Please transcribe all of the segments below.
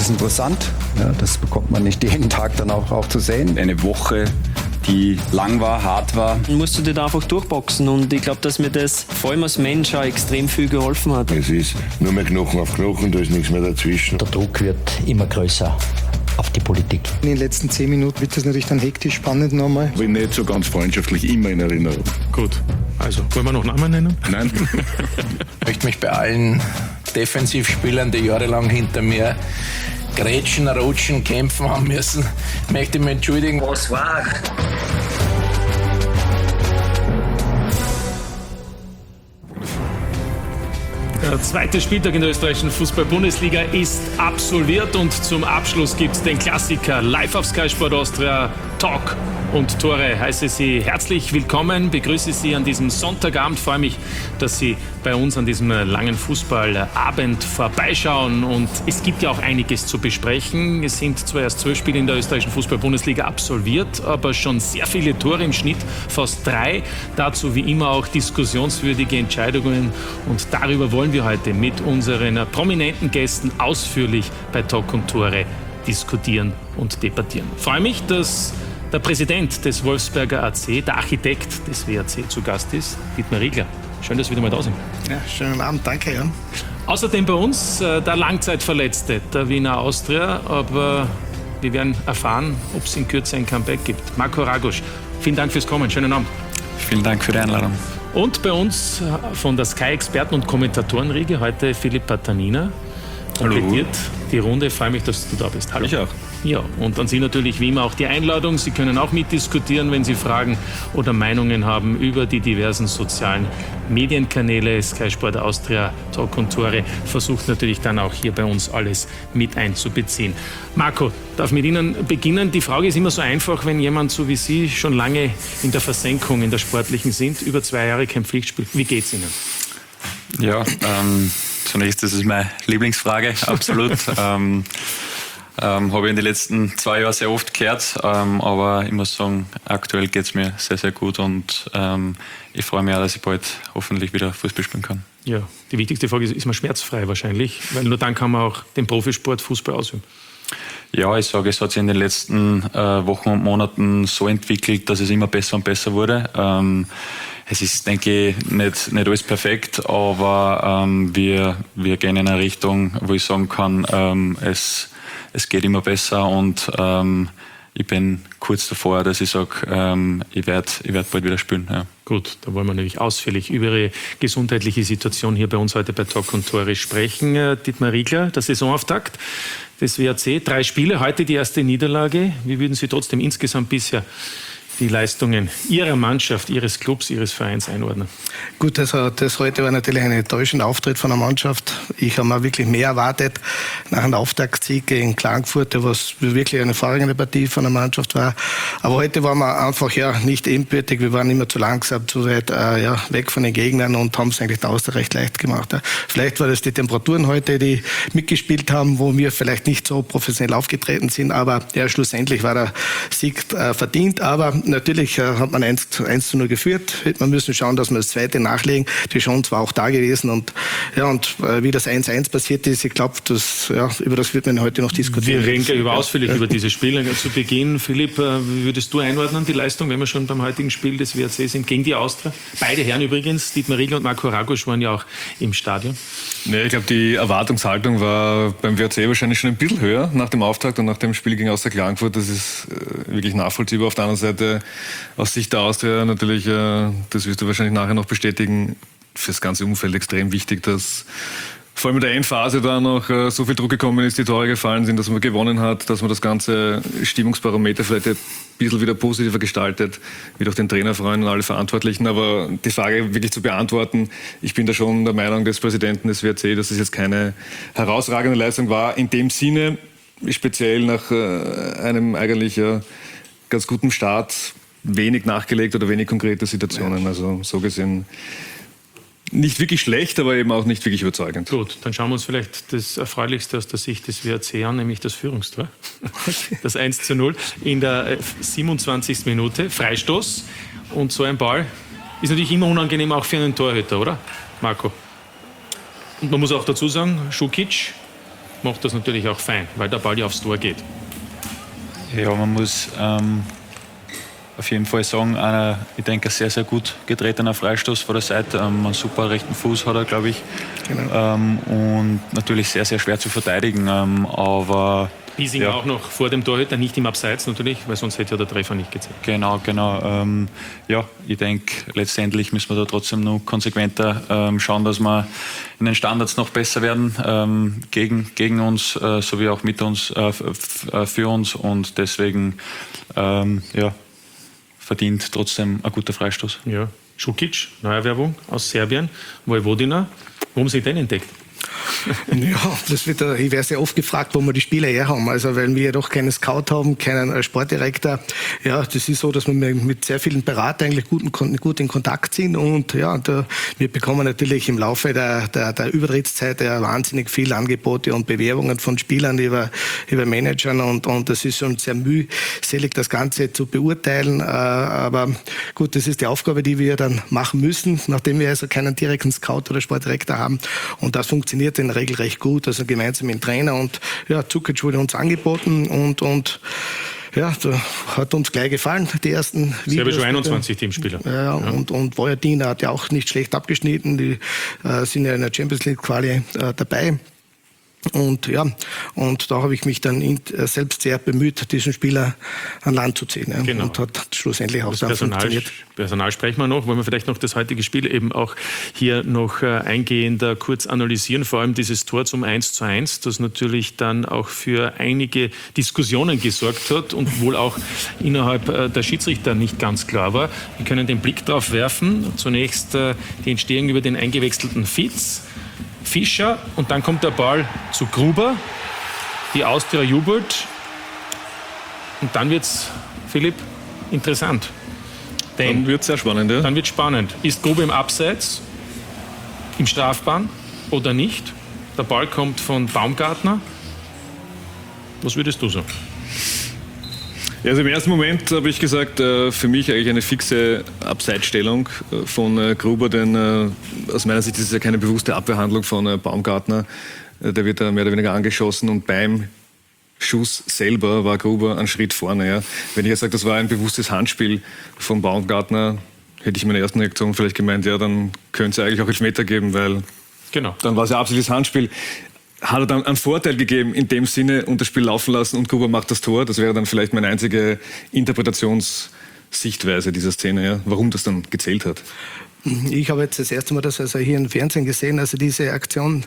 ist interessant. Ja, das bekommt man nicht jeden Tag dann auch zu sehen. Eine Woche, die lang war, hart war. Dann musst du dich da einfach durchboxen und ich glaube, dass mir das vor allem als Mensch auch extrem viel geholfen hat. Es ist nur mehr Knochen auf Knochen, da ist nichts mehr dazwischen. Der Druck wird immer größer auf die Politik. In den letzten 10 Minuten wird das natürlich dann hektisch spannend nochmal. Bin nicht so ganz freundschaftlich immer in Erinnerung. Gut, also wollen wir noch Namen nennen? Nein. Ich möchte mich bei allen Defensivspielern, die jahrelang hinter mir grätschen, rutschen, kämpfen haben müssen, möchte ich mich entschuldigen. Was war? Der zweite Spieltag in der österreichischen Fußball-Bundesliga ist absolviert und zum Abschluss gibt es den Klassiker live auf Sky Sport Austria. Talk und Tore. Heiße Sie herzlich willkommen, begrüße Sie an diesem Sonntagabend. Freue mich, dass Sie bei uns an diesem langen Fußballabend vorbeischauen. Und es gibt ja auch einiges zu besprechen. Es sind zwar erst 12 Spiele in der österreichischen Fußball-Bundesliga absolviert, aber schon sehr viele Tore im Schnitt, fast 3. Dazu wie immer auch diskussionswürdige Entscheidungen. Und darüber wollen wir heute mit unseren prominenten Gästen ausführlich bei Talk und Tore diskutieren und debattieren. Ich freue mich, dass der Präsident des Wolfsberger AC, der Architekt des WAC zu Gast ist, Dietmar Riegler. Schön, dass Sie wieder mal da sind. Ja, schönen Abend, danke, Jan. Außerdem bei uns der Langzeitverletzte der Wiener Austria, aber wir werden erfahren, ob es in Kürze ein Comeback gibt. Marco Ragusch, vielen Dank fürs Kommen, schönen Abend. Vielen Dank für die Einladung. Und bei uns von der Sky-Experten- und Kommentatorenriege heute Philipp Patanina. Komplettiert die Runde. Ich freue mich, dass du da bist. Hallo. Ich auch. Ja, und an Sie natürlich wie immer auch die Einladung. Sie können auch mitdiskutieren, wenn Sie Fragen oder Meinungen haben über die diversen sozialen Medienkanäle. Sky Sport Austria, Talk und Tore versucht natürlich dann auch hier bei uns alles mit einzubeziehen. Marco, darf mit Ihnen beginnen? Die Frage ist immer so einfach, wenn jemand so wie Sie schon lange in der Versenkung, in der sportlichen sind, über 2 Jahre kein Pflichtspiel. Wie geht's Ihnen? Ja, zunächst, das ist meine Lieblingsfrage, absolut. Habe ich in den letzten 2 Jahren sehr oft gehört, aber ich muss sagen, aktuell geht es mir sehr, sehr gut und ich freue mich auch, dass ich bald hoffentlich wieder Fußball spielen kann. Ja, die wichtigste Frage ist man schmerzfrei wahrscheinlich, weil nur dann kann man auch den Profisport Fußball ausüben. Ja, ich sage, es hat sich in den letzten Wochen und Monaten so entwickelt, dass es immer besser und besser wurde. Es ist, denke ich, nicht alles perfekt, aber wir gehen in eine Richtung, wo ich sagen kann, es geht immer besser und ich bin kurz davor, dass ich sage, ich werd bald wieder spielen. Ja. Gut, da wollen wir natürlich ausführlich über Ihre gesundheitliche Situation hier bei uns heute bei Talk und Tore sprechen. Dietmar Riegler, der Saisonauftakt des WAC, 3 Spiele, heute die erste Niederlage. Wie würden Sie trotzdem insgesamt bisher die Leistungen Ihrer Mannschaft, Ihres Clubs, Ihres Vereins einordnen? Gut, also das heute war natürlich ein enttäuschender Auftritt von der Mannschaft. Ich habe mir wirklich mehr erwartet nach einem Auftaktsieg gegen Klagenfurt, was wirklich eine hervorragende Partie von der Mannschaft war. Aber heute waren wir einfach nicht ebenbürtig. Wir waren immer zu langsam, zu weit weg von den Gegnern und haben es eigentlich der Austria recht leicht gemacht. Vielleicht war das die Temperaturen heute, die mitgespielt haben, wo wir vielleicht nicht so professionell aufgetreten sind. Aber schlussendlich war der Sieg verdient. Aber natürlich hat man 1:0 geführt. Hätte man müssen schauen, dass wir das zweite nachlegen. Die Chance war auch da gewesen. Und wie das 1:1 passiert ist, ich glaube, über das wird man heute noch diskutieren. Wir reden ausführlich über diese Spiele. Zu Beginn, Philipp, wie würdest du einordnen, die Leistung, wenn wir schon beim heutigen Spiel des WRC sind, gegen die Austria? Beide Herren übrigens, Dietmar Riegler und Marco Ragusch, waren ja auch im Stadion. Nee, ich glaube, die Erwartungshaltung war beim WRC wahrscheinlich schon ein bisschen höher nach dem Auftakt und nach dem Spiel gegen Austria Klagenfurt. Das ist wirklich nachvollziehbar. Auf der anderen Seite aus Sicht der Austria natürlich, das wirst du wahrscheinlich nachher noch bestätigen, für das ganze Umfeld extrem wichtig, dass vor allem in der Endphase da noch so viel Druck gekommen ist, die Tore gefallen sind, dass man gewonnen hat, dass man das ganze Stimmungsbarometer vielleicht ein bisschen wieder positiver gestaltet, wird auch den Trainer freuen und alle Verantwortlichen. Aber die Frage wirklich zu beantworten, ich bin da schon der Meinung des Präsidenten des WRC, dass es jetzt keine herausragende Leistung war. In dem Sinne, speziell nach einem eigentlich ganz guten Start, wenig nachgelegt oder wenig konkrete Situationen. Also so gesehen nicht wirklich schlecht, aber eben auch nicht wirklich überzeugend. Gut, dann schauen wir uns vielleicht das Erfreulichste aus der Sicht des WRC an, nämlich das Führungstor. Das 1:0 in der 27. Minute. Freistoß. Und so ein Ball ist natürlich immer unangenehm, auch für einen Torhüter, oder, Marco? Und man muss auch dazu sagen, Šukić macht das natürlich auch fein, weil der Ball ja aufs Tor geht. Ja, man muss auf jeden Fall sagen, ich denke, ein sehr, sehr gut getretener Freistoß vor der Seite. Einen super rechten Fuß hat er, glaube ich. Genau. Und natürlich sehr, sehr schwer zu verteidigen. Aber Biesing auch noch vor dem Torhüter, nicht im Abseits natürlich, weil sonst hätte ja der Treffer nicht gezählt. Genau. Ja, ich denke, letztendlich müssen wir da trotzdem noch konsequenter schauen, dass wir in den Standards noch besser werden, gegen uns, sowie auch mit uns, für uns. Und deswegen, verdient trotzdem ein guter Freistoß. Ja. Šukić, Neuerwerbung aus Serbien, Vojvodina. Wo haben Sie den entdeckt? Ja, ich werde sehr oft gefragt, wo wir die Spieler her haben. Also, weil wir ja doch keinen Scout haben, keinen Sportdirektor. Ja, das ist so, dass wir mit sehr vielen Beratern eigentlich gut in Kontakt sind. Und ja, wir bekommen natürlich im Laufe der Übertrittszeit ja wahnsinnig viele Angebote und Bewerbungen von Spielern über Managern. Und das ist schon sehr mühselig, das Ganze zu beurteilen. Aber gut, das ist die Aufgabe, die wir dann machen müssen, nachdem wir also keinen direkten Scout oder Sportdirektor haben. Und das funktioniert in der Regel recht gut, also gemeinsam mit dem Trainer. Und ja, Đukić wurde uns angeboten und ja, da hat uns gleich gefallen, die ersten Videos. Sie haben schon 21 Teamspieler. Ja. Und Vojvodina hat ja auch nicht schlecht abgeschnitten, die sind ja in der Champions League Quali dabei. Und ja, und da habe ich mich dann selbst sehr bemüht, diesen Spieler an Land zu ziehen. Ja. Genau. Und hat schlussendlich auch dann funktioniert. Personal sprechen wir noch. Wollen wir vielleicht noch das heutige Spiel eben auch hier noch eingehender kurz analysieren. Vor allem dieses Tor zum 1:1, das natürlich dann auch für einige Diskussionen gesorgt hat und wohl auch innerhalb der Schiedsrichter nicht ganz klar war. Wir können den Blick drauf werfen. Zunächst die Entstehung über den eingewechselten Fischer und dann kommt der Ball zu Gruber. Die Austria jubelt. Und dann wird es, Philipp, interessant. Dann wird es sehr spannend, ja? Dann wird es spannend. Ist Gruber im Abseits, im Strafbahn oder nicht? Der Ball kommt von Baumgartner. Was würdest du sagen? Ja, also im ersten Moment habe ich gesagt, für mich eigentlich eine fixe Abseitsstellung von Gruber, denn aus meiner Sicht ist es ja keine bewusste Abwehrhandlung von Baumgartner. Der wird da mehr oder weniger angeschossen und beim Schuss selber war Gruber einen Schritt vorne. Ja. Wenn ich jetzt sage, das war ein bewusstes Handspiel von Baumgartner, hätte ich in meiner ersten Reaktion vielleicht gemeint, ja, dann könnte es eigentlich auch Elfmeter geben, weil dann war es ja absolutes Handspiel. Hat er dann einen Vorteil gegeben, in dem Sinne, und das Spiel laufen lassen und Gruber macht das Tor. Das wäre dann vielleicht meine einzige Interpretationssichtweise dieser Szene, ja, warum das dann gezählt hat. Ich habe jetzt das erste Mal das also hier im Fernsehen gesehen, also diese Aktion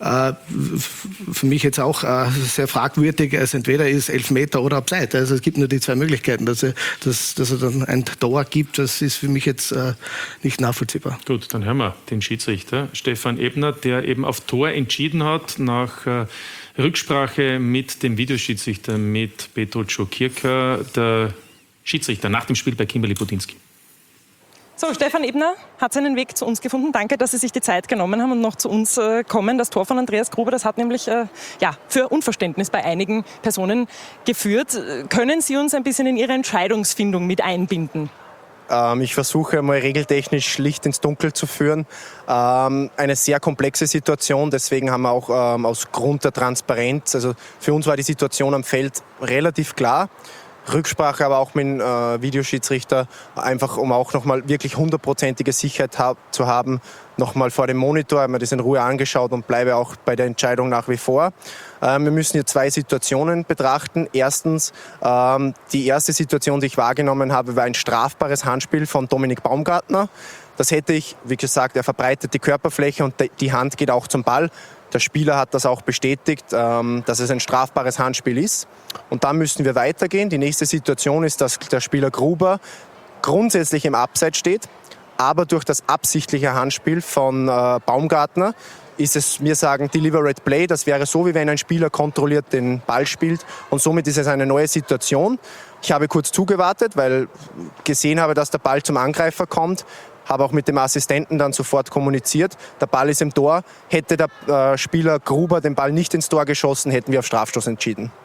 für mich jetzt auch sehr fragwürdig. Also entweder ist Elfmeter oder Abseits. Also es gibt nur die zwei Möglichkeiten, dass er dann ein Tor gibt. Das ist für mich jetzt nicht nachvollziehbar. Gut, dann hören wir den Schiedsrichter Stefan Ebner, der eben auf Tor entschieden hat nach Rücksprache mit dem Videoschiedsrichter, mit Petr Čokirka, der Schiedsrichter nach dem Spiel bei Kimberly Budinski. So, Stefan Ebner hat seinen Weg zu uns gefunden. Danke, dass Sie sich die Zeit genommen haben und noch zu uns kommen. Das Tor von Andreas Gruber, das hat nämlich für Unverständnis bei einigen Personen geführt. Können Sie uns ein bisschen in Ihre Entscheidungsfindung mit einbinden? Ich versuche mal regeltechnisch Licht ins Dunkel zu führen. Eine sehr komplexe Situation, deswegen haben wir auch aus Grund der Transparenz, also für uns war die Situation am Feld relativ klar. Rücksprache aber auch mit dem Videoschiedsrichter, einfach um auch nochmal wirklich 100%ige Sicherheit zu haben, nochmal vor dem Monitor, haben wir das in Ruhe angeschaut und bleibe auch bei der Entscheidung nach wie vor. Wir müssen hier zwei Situationen betrachten. Erstens, die erste Situation, die ich wahrgenommen habe, war ein strafbares Handspiel von Dominik Baumgartner. Das hätte ich, wie gesagt, er verbreitet die Körperfläche und die Hand geht auch zum Ball. Der Spieler hat das auch bestätigt, dass es ein strafbares Handspiel ist. Und dann müssen wir weitergehen. Die nächste Situation ist, dass der Spieler Gruber grundsätzlich im Abseits steht, aber durch das absichtliche Handspiel von Baumgartner ist es, wir sagen, Deliberate Play. Das wäre so, wie wenn ein Spieler kontrolliert den Ball spielt. Und somit ist es eine neue Situation. Ich habe kurz zugewartet, weil gesehen habe, dass der Ball zum Angreifer kommt. Habe auch mit dem Assistenten dann sofort kommuniziert. Der Ball ist im Tor. Hätte der Spieler Gruber den Ball nicht ins Tor geschossen, hätten wir auf Strafstoß entschieden.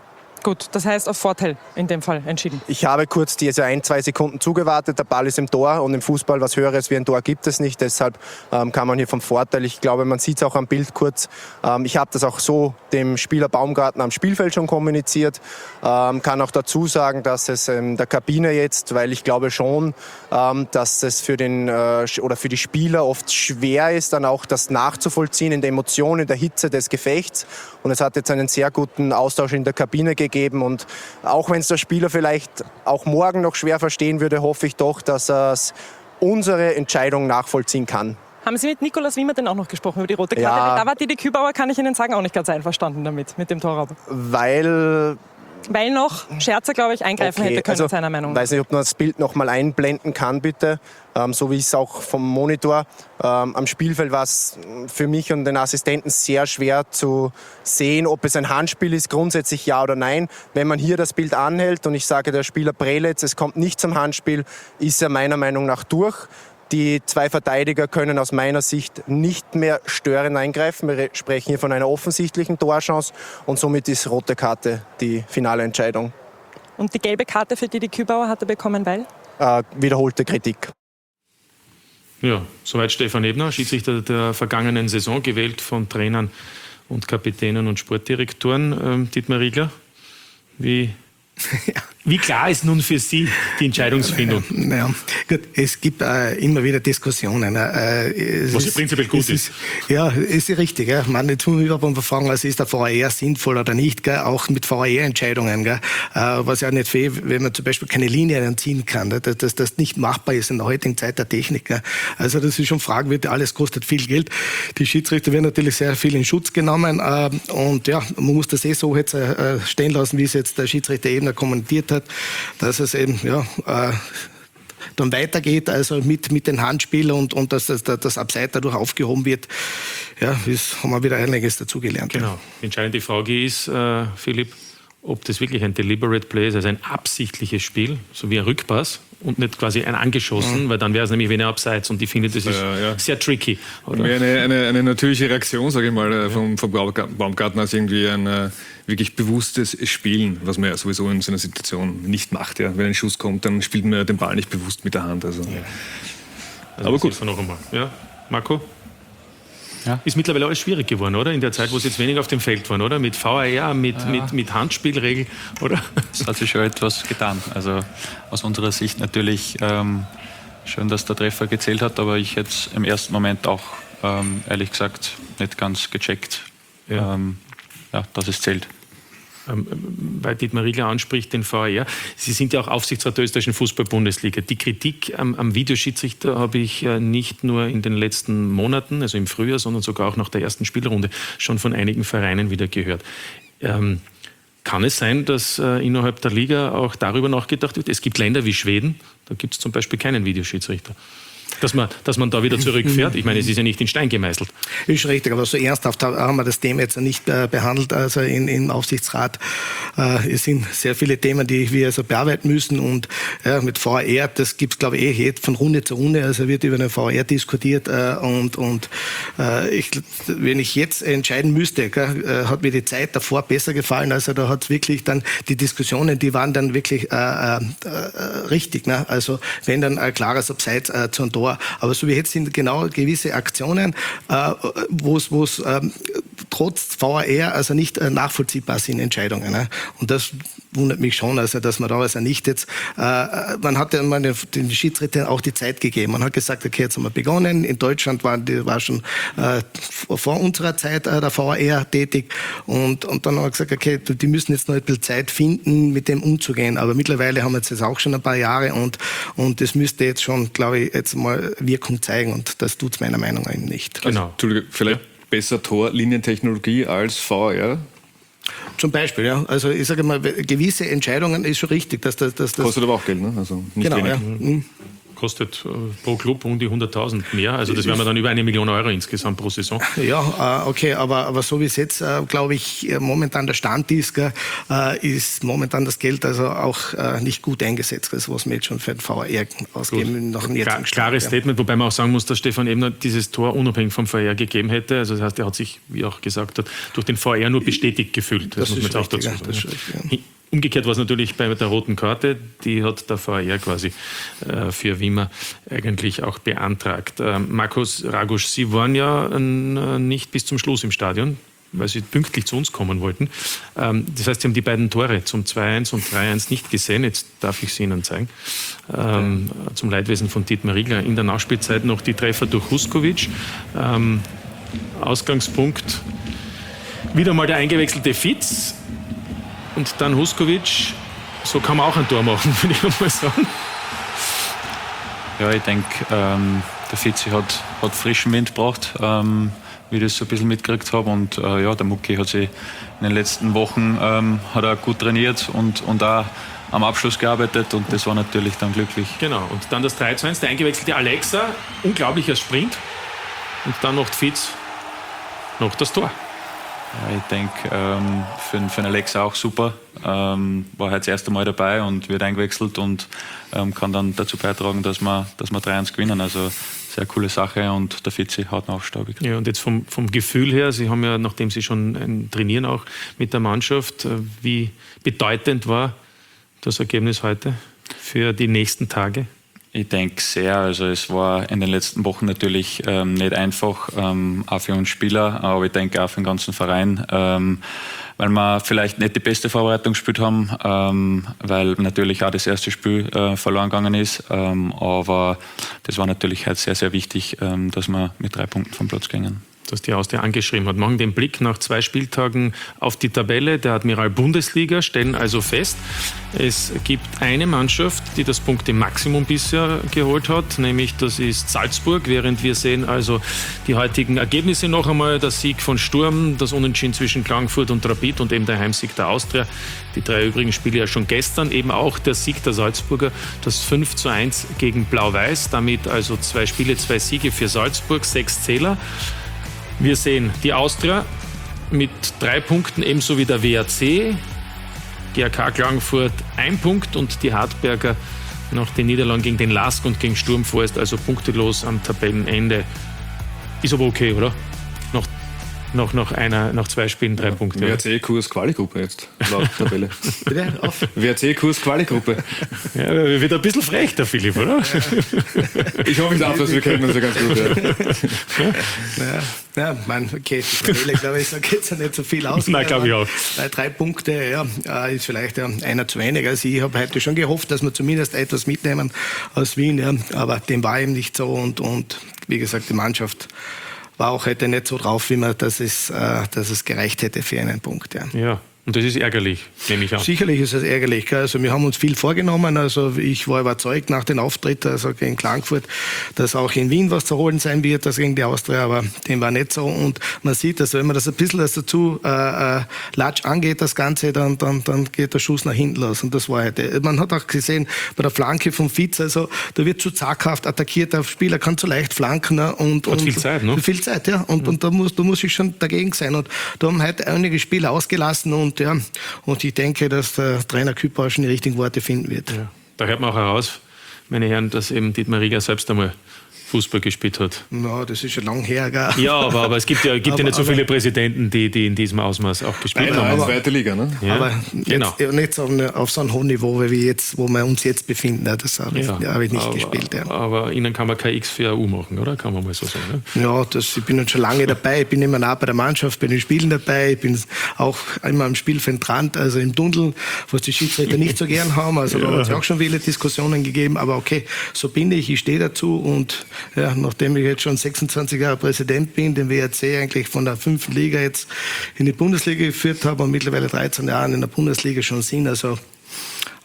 Gut, das heißt auf Vorteil in dem Fall entschieden. Ich habe kurz diese 1-2 Sekunden zugewartet, der Ball ist im Tor und im Fußball was Höheres wie ein Tor gibt es nicht, deshalb kann man hier vom Vorteil, ich glaube, man sieht es auch am Bild kurz, ich habe das auch so dem Spieler Baumgartner am Spielfeld schon kommuniziert, kann auch dazu sagen, dass es in der Kabine jetzt, weil ich glaube schon, dass es für die Spieler oft schwer ist, dann auch das nachzuvollziehen in der Emotion, in der Hitze des Gefechts, und es hat jetzt einen sehr guten Austausch in der Kabine gegeben. Und auch wenn es der Spieler vielleicht auch morgen noch schwer verstehen würde, hoffe ich doch, dass er unsere Entscheidung nachvollziehen kann. Haben Sie mit Nikolaus Wiemer denn auch noch gesprochen über die rote Karte? Ja. Da war Didi Kübauer, kann ich Ihnen sagen, auch nicht ganz einverstanden mit dem Torraub. Weil noch Scherzer, glaube ich, eingreifen hätte können, seiner Meinung nach. Ich weiß nicht, ob man das Bild noch mal einblenden kann, bitte. So wie ich es auch vom Monitor. Am Spielfeld war es für mich und den Assistenten sehr schwer zu sehen, ob es ein Handspiel ist, grundsätzlich ja oder nein. Wenn man hier das Bild anhält und ich sage, der Spieler Prelitz, es kommt nicht zum Handspiel, ist er meiner Meinung nach durch. Die zwei Verteidiger können aus meiner Sicht nicht mehr störend eingreifen. Wir sprechen hier von einer offensichtlichen Torchance und somit ist rote Karte die finale Entscheidung. Und die gelbe Karte für Didi Kübauer hat er bekommen, weil? Wiederholte Kritik. Ja, soweit Stefan Ebner, Schiedsrichter der vergangenen Saison, gewählt von Trainern und Kapitänen und Sportdirektoren. Dietmar Riegler, wie klar ist nun für Sie die Entscheidungsfindung? Naja, gut, es gibt immer wieder Diskussionen. Was ja prinzipiell gut ist. Ja, ist richtig. Ja. Man, jetzt muss man überhaupt fragen, also ist der VAR sinnvoll oder nicht, gell? Auch mit VAR-Entscheidungen. Was ja nicht viel, wenn man zum Beispiel keine Linien ziehen kann, dass das nicht machbar ist in der heutigen Zeit der Technik. Gell? Also das ist schon fragwürdig, alles kostet viel Geld. Die Schiedsrichter werden natürlich sehr viel in Schutz genommen und ja, man muss das so jetzt stehen lassen, wie es jetzt der Schiedsrichter Ebner kommentiert hat, dass es eben dann weitergeht, also mit den Handspielern und dass das Abseits dadurch aufgehoben wird. Ja, das haben wir wieder einiges dazugelernt. Genau. Die entscheidende Frage ist, Philipp, ob das wirklich ein deliberate Play ist, also ein absichtliches Spiel, so wie ein Rückpass und nicht quasi ein angeschossen, weil dann wäre es nämlich wie ein Abseits und ich finde, das ist sehr tricky. Oder? Mehr eine natürliche Reaktion, sage ich mal, vom Baumgartner als irgendwie ein wirklich bewusstes Spielen, was man ja sowieso in so einer Situation nicht macht. Ja. Wenn ein Schuss kommt, dann spielt man den Ball nicht bewusst mit der Hand. Also aber gut. Noch einmal. Ja, Marco? Ja. Ist mittlerweile alles schwierig geworden, oder? In der Zeit, wo es jetzt weniger auf dem Feld waren, oder? Mit VAR, mit Handspielregel, oder? Es hat sich schon etwas getan. Also aus unserer Sicht natürlich schön, dass der Treffer gezählt hat, aber ich hätte es im ersten Moment auch, ehrlich gesagt, nicht ganz gecheckt, dass es zählt. Weil Dietmar Riegler anspricht, den VAR. Sie sind ja auch Aufsichtsrat der österreichischen Fußball-Bundesliga. Die Kritik am Videoschiedsrichter habe ich nicht nur in den letzten Monaten, also im Frühjahr, sondern sogar auch nach der ersten Spielrunde schon von einigen Vereinen wieder gehört. Kann es sein, dass innerhalb der Liga auch darüber nachgedacht wird? Es gibt Länder wie Schweden, da gibt es zum Beispiel keinen Videoschiedsrichter. Dass man da wieder zurückfährt? Ich meine, es ist ja nicht in Stein gemeißelt. Ist richtig, aber so ernsthaft haben wir das Thema jetzt nicht behandelt, also im Aufsichtsrat. Es sind sehr viele Themen, die wir also bearbeiten müssen und mit VR, das gibt es glaube ich jetzt von Runde zu Runde, also wird über den VR diskutiert und wenn ich jetzt entscheiden müsste, hat mir die Zeit davor besser gefallen, also da hat wirklich dann die Diskussionen, die waren dann wirklich richtig, ne? Also wenn dann ein klares Abseits zu einem Tor. Aber so wie jetzt sind genau gewisse Aktionen, wo es trotz VAR also nicht nachvollziehbar sind Entscheidungen. Ne? Und das wundert mich schon, also dass man da also nicht jetzt, man hat ja den Schiedsrichtern auch die Zeit gegeben. Man hat gesagt, okay, jetzt haben wir begonnen. In Deutschland war schon vor unserer Zeit der VAR tätig und dann haben wir gesagt, okay, die müssen jetzt noch ein bisschen Zeit finden, mit dem umzugehen. Aber mittlerweile haben wir jetzt das auch schon ein paar Jahre und das müsste jetzt schon, glaube ich, jetzt mal Wirkung zeigen und das tut es meiner Meinung nach nicht. Genau. Entschuldigung, vielleicht besser Torlinientechnologie als VAR? Zum Beispiel, ja. Also ich sage mal, gewisse Entscheidungen ist schon richtig. Dass kostet aber auch Geld, ne? Also nicht genau, wenig. Ja. kostet pro Club um die 100.000 mehr. Also das wären wir dann über 1 Million Euro insgesamt pro Saison. Ja, okay, aber so wie es jetzt, glaube ich, momentan der Stand ist, ist momentan das Geld also auch nicht gut eingesetzt, also was wir jetzt schon für den VR ausgeben. Nach dem jetzigen Stand, klares Statement, wobei man auch sagen muss, dass Stefan Ebner dieses Tor unabhängig vom VR gegeben hätte. Also das heißt, er hat sich, wie auch gesagt hat, durch den VR nur bestätigt gefühlt. Das muss man jetzt auch dazu sagen. Umgekehrt war es natürlich bei der roten Karte, die hat der VR quasi für Wimmer eigentlich auch beantragt. Markus Ragusch, Sie waren ja nicht bis zum Schluss im Stadion, weil Sie pünktlich zu uns kommen wollten. Das heißt, Sie haben die beiden Tore zum 2-1 und 3-1 nicht gesehen. Jetzt darf ich sie Ihnen zeigen. Zum Leidwesen von Dietmar Riegler. In der Nachspielzeit noch die Treffer durch Huskovic. Ausgangspunkt wieder mal der eingewechselte Fitz. Und dann Huskovic, so kann man auch ein Tor machen, würde ich mal sagen. Ja, ich denke, der Fitzi hat frischen Wind gebracht, wie ich das so ein bisschen mitgekriegt habe. Und ja, der Mucki hat sich in den letzten Wochen hat er gut trainiert und auch am Abschluss gearbeitet und das war natürlich dann glücklich. Genau, und dann das 3-1, der eingewechselte Alexa, unglaublicher Sprint. Und dann macht Fitz noch das Tor. Ja, ich denke, für den Alexa auch super. War heute das erste Mal dabei und wird eingewechselt und kann dann dazu beitragen, dass wir 3-1 gewinnen. Also sehr coole Sache und der Fitzi haut noch staubig. Ja, und jetzt vom Gefühl her, Sie haben ja, nachdem Sie schon trainieren auch mit der Mannschaft, wie bedeutend war das Ergebnis heute für die nächsten Tage? Ich denke sehr. Also es war in den letzten Wochen natürlich nicht einfach, auch für uns Spieler, aber ich denke auch für den ganzen Verein, weil wir vielleicht nicht die beste Vorbereitung gespielt haben, weil natürlich auch das erste Spiel verloren gegangen ist. Aber das war natürlich halt sehr, sehr wichtig, dass wir mit 3 Punkten vom Platz gingen. Dass die Austria angeschrieben hat. Machen den Blick nach 2 Spieltagen auf die Tabelle der Admiral Bundesliga, stellen also fest, es gibt eine Mannschaft, die das Punkte-Maximum bisher geholt hat, nämlich das ist Salzburg, während wir sehen also die heutigen Ergebnisse noch einmal, der Sieg von Sturm, das Unentschieden zwischen Klagenfurt und Rapid und eben der Heimsieg der Austria, die 3 übrigen Spiele ja schon gestern, eben auch der Sieg der Salzburger, das 5:1 gegen Blau-Weiß, damit also 2 Spiele, 2 Siege für Salzburg, 6 Zähler. Wir sehen die Austria mit 3 Punkten, ebenso wie der WAC. GAK Klagenfurt 1 Punkt und die Hartberger nach den Niederlagen gegen den LASK und gegen Sturm vorerst also punktelos am Tabellenende. Ist aber okay, oder? Nach 2 Spielen 3 Punkte. WRC-Kurs Quali-Gruppe jetzt, laut Tabelle. Bitte? WRC-Kurs Quali-Gruppe. Ja, wird ein bisschen frech, der Philipp, oder? Ich hoffe, ich darf das, wir kennen uns ja ganz gut. Ja, okay, die Tabelle, glaube ich, da geht es ja nicht so viel aus. Nein, glaube ich auch. 3 Punkte, ja, ist vielleicht einer zu wenig. Also ich habe heute schon gehofft, dass wir zumindest etwas mitnehmen aus Wien, ja, aber dem war eben nicht so und wie gesagt, die Mannschaft war auch heute nicht so drauf, wie man, dass es gereicht hätte für einen Punkt. Ja. Und das ist ärgerlich, nehme ich an. Sicherlich ist es ärgerlich. Also wir haben uns viel vorgenommen. Also ich war überzeugt nach dem Auftritt gegen Klagenfurt, dass auch in Wien was zu holen sein wird, das gegen die Austria, aber dem war nicht so. Und man sieht, dass wenn man das ein bisschen dazu latsch angeht, das Ganze, dann geht der Schuss nach hinten los. Und das war heute. Man hat auch gesehen, bei der Flanke vom Fitz, also da wird zu zaghaft attackiert, der Spieler kann zu leicht flanken. Und viel Zeit, ne? Viel Zeit, ja. Und da muss ich schon dagegen sein. Und da haben heute einige Spieler ausgelassen und ich denke, dass der Trainer Küpper schon die richtigen Worte finden wird. Ja. Da hört man auch heraus, meine Herren, dass eben Dietmar Riegler selbst einmal Fußball gespielt hat. Ja, das ist schon lang her, gell? Ja, aber es gibt ja nicht so viele Präsidenten, die in diesem Ausmaß auch gespielt haben. Aber zweite Liga, ne? Ja, aber nicht auf so einem hohen Niveau, wie wo wir uns jetzt befinden. Das habe ich nicht gespielt. Ja. Aber Ihnen kann man kein X für AU machen, oder? Kann man mal so sagen. Ne? Ja, ich bin jetzt schon lange dabei. Ich bin immer nah bei der Mannschaft, bei den Spielen dabei. Ich bin auch immer am Spielfeld dran, also im Tunnel, was die Schiedsrichter nicht so gern haben. Also da hat es auch schon viele Diskussionen gegeben. Aber okay, so bin ich stehe dazu und ja, nachdem ich jetzt schon 26 Jahre Präsident bin, den WRC eigentlich von der 5. Liga jetzt in die Bundesliga geführt habe und mittlerweile 13 Jahre in der Bundesliga schon sind, also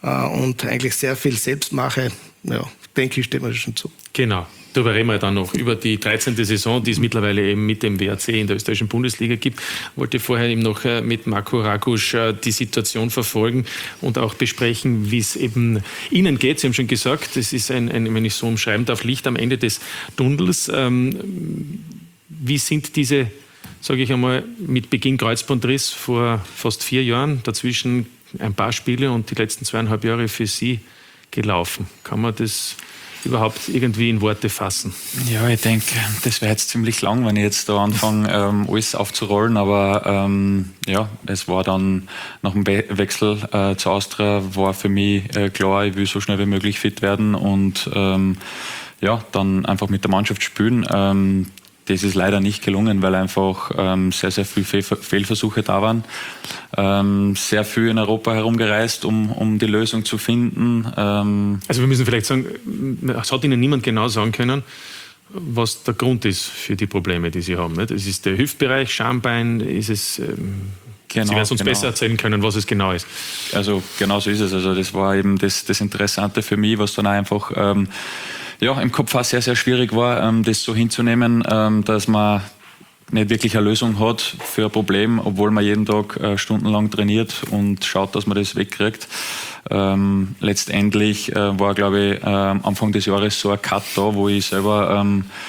und eigentlich sehr viel selbst mache, ja, denke ich, steht mir das schon zu. Genau. Darüber reden wir dann noch, über die 13. Saison, die es mittlerweile eben mit dem WRC in der österreichischen Bundesliga gibt. Ich wollte vorher eben noch mit Marco Ragusch die Situation verfolgen und auch besprechen, wie es eben Ihnen geht. Sie haben schon gesagt, es ist wenn ich so umschreiben darf, Licht am Ende des Tunnels. Wie sind diese, sage ich einmal, mit Beginn Kreuzbandriss vor fast 4 Jahren, dazwischen ein paar Spiele und die letzten 2,5 Jahre für Sie gelaufen? Kann man das überhaupt irgendwie in Worte fassen? Ja, ich denke, das wäre jetzt ziemlich lang, wenn ich jetzt da anfange, alles aufzurollen, aber ja, es war dann nach dem Wechsel zur Austria, war für mich klar, ich will so schnell wie möglich fit werden und ja, dann einfach mit der Mannschaft spielen. Das ist leider nicht gelungen, weil einfach sehr, sehr viele Fehlversuche da waren. Sehr viel in Europa herumgereist, um die Lösung zu finden. Also wir müssen vielleicht sagen, es hat Ihnen niemand genau sagen können, was der Grund ist für die Probleme, die Sie haben. Nicht? Es ist der Hüftbereich, Schambein, ist es... Sie werden es uns besser erzählen können, was es genau ist. Also genau so ist es. Also das war eben das Interessante für mich, was dann einfach ja, im Kopf auch sehr, sehr schwierig war, das so hinzunehmen, dass man nicht wirklich eine Lösung hat für ein Problem, obwohl man jeden Tag stundenlang trainiert und schaut, dass man das wegkriegt. Letztendlich war, glaube ich, Anfang des Jahres so ein Cut da, wo ich selber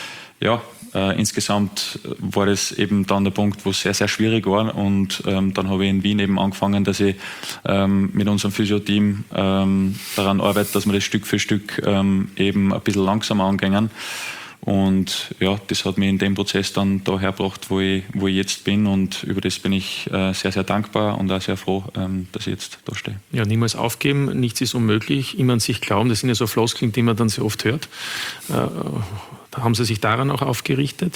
insgesamt war das eben dann der Punkt, wo es sehr, sehr schwierig war und dann habe ich in Wien eben angefangen, dass ich mit unserem Physio-Team daran arbeite, dass wir das Stück für Stück eben ein bisschen langsamer angehen und ja, das hat mich in dem Prozess dann da hergebracht, wo ich jetzt bin und über das bin ich sehr, sehr dankbar und auch sehr froh, dass ich jetzt da stehe. Ja, niemals aufgeben, nichts ist unmöglich, immer an sich glauben, das sind ja so Floskeln, die man dann sehr oft hört. Haben Sie sich daran auch aufgerichtet?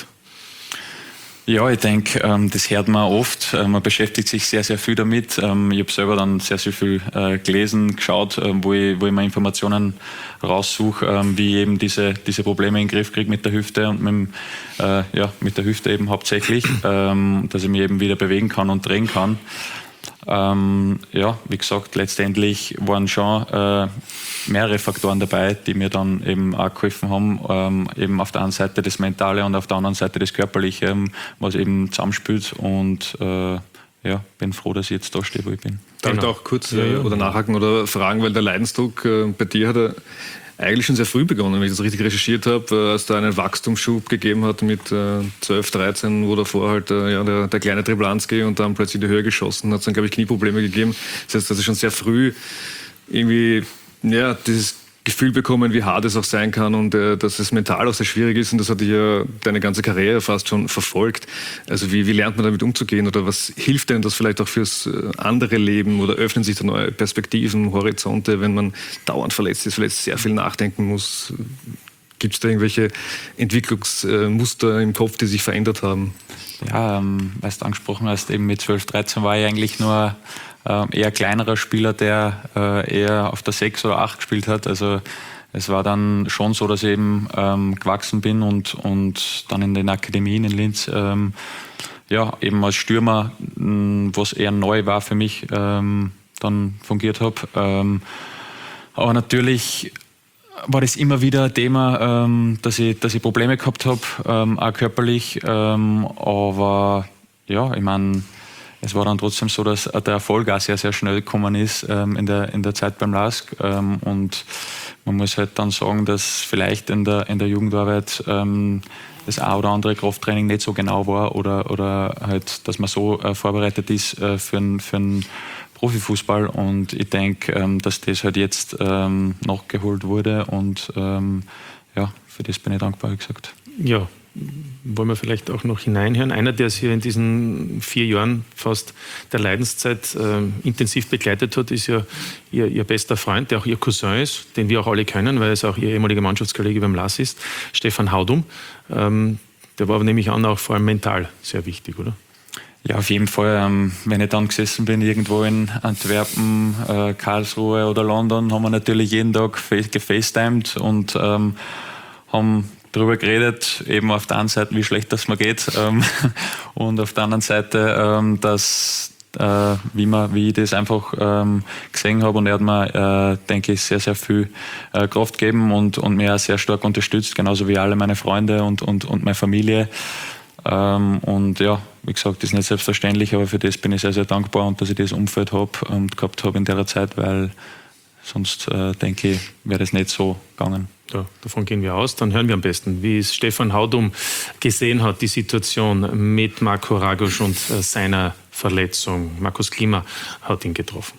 Ja, ich denke, das hört man oft. Man beschäftigt sich sehr, sehr viel damit. Ich habe selber dann sehr, sehr viel gelesen, geschaut, wo ich mir Informationen raussuche, wie ich eben diese Probleme in den Griff kriege mit der Hüfte und mit der Hüfte eben hauptsächlich, dass ich mich eben wieder bewegen kann und drehen kann. Ja, wie gesagt, letztendlich waren schon mehrere Faktoren dabei, die mir dann eben auch geholfen haben, eben auf der einen Seite das Mentale und auf der anderen Seite das Körperliche, was eben zusammenspielt und ja, bin froh, dass ich jetzt da stehe, wo ich bin. Darf ich da auch kurz oder nachhaken oder fragen, weil der Leidensdruck bei dir hat eigentlich schon sehr früh begonnen, wenn ich das richtig recherchiert habe, als da einen Wachstumsschub gegeben hat mit 12, 13, wo davor halt der kleine Triblanski und dann plötzlich in die Höhe geschossen hat, es dann, glaube ich, Knieprobleme gegeben. Das heißt, dass ich schon sehr früh irgendwie dieses Gefühl bekommen, wie hart es auch sein kann und dass es mental auch sehr schwierig ist und das hat dich ja deine ganze Karriere fast schon verfolgt. Also wie lernt man damit umzugehen oder was hilft denn das vielleicht auch fürs andere Leben oder öffnen sich da neue Perspektiven, Horizonte, wenn man dauernd verletzt ist, vielleicht sehr viel nachdenken muss? Gibt es da irgendwelche Entwicklungsmuster im Kopf, die sich verändert haben? Ja, weil du angesprochen hast, eben mit 12, 13 war ich eigentlich nur eher kleinerer Spieler, der eher auf der 6 oder 8 gespielt hat. Also es war dann schon so, dass ich eben gewachsen bin und dann in den Akademien in Linz eben als Stürmer, was eher neu war für mich, dann fungiert habe. Aber natürlich war das immer wieder ein Thema, dass ich Probleme gehabt habe, auch körperlich. Aber ja, ich meine, es war dann trotzdem so, dass der Erfolg auch sehr, sehr schnell gekommen ist in der Zeit beim LASK. Und man muss halt dann sagen, dass vielleicht in der Jugendarbeit das ein oder andere Krafttraining nicht so genau war oder halt, dass man so vorbereitet ist für einen Profifußball. Und ich denke, dass das halt jetzt nachgeholt wurde und für das bin ich dankbar, wie gesagt. Ja, wollen wir vielleicht auch noch hineinhören. Einer, der Sie in diesen 4 Jahren fast der Leidenszeit intensiv begleitet hat, ist ja Ihr bester Freund, der auch Ihr Cousin ist, den wir auch alle kennen, weil es auch Ihr ehemaliger Mannschaftskollege beim LAS ist, Stefan Haudum. Der war nämlich auch vor allem mental sehr wichtig, oder? Ja, auf jeden Fall. Wenn ich dann gesessen bin, irgendwo in Antwerpen, Karlsruhe oder London, haben wir natürlich jeden Tag gefacetimed und haben darüber geredet, eben auf der einen Seite, wie schlecht das mir geht und auf der anderen Seite, dass wie ich das einfach gesehen habe. Und er hat mir, denke ich, sehr, sehr viel Kraft gegeben und mich auch sehr stark unterstützt, genauso wie alle meine Freunde und meine Familie. Und ja, wie gesagt, das ist nicht selbstverständlich, aber für das bin ich sehr, sehr dankbar und dass ich das Umfeld habe und gehabt habe in der Zeit, weil sonst, denke ich, wäre das nicht so gegangen. Ja, davon gehen wir aus. Dann hören wir am besten, wie es Stefan Haudum gesehen hat, die Situation mit Marco Ragosch und seiner Verletzung. Markus Klima hat ihn getroffen.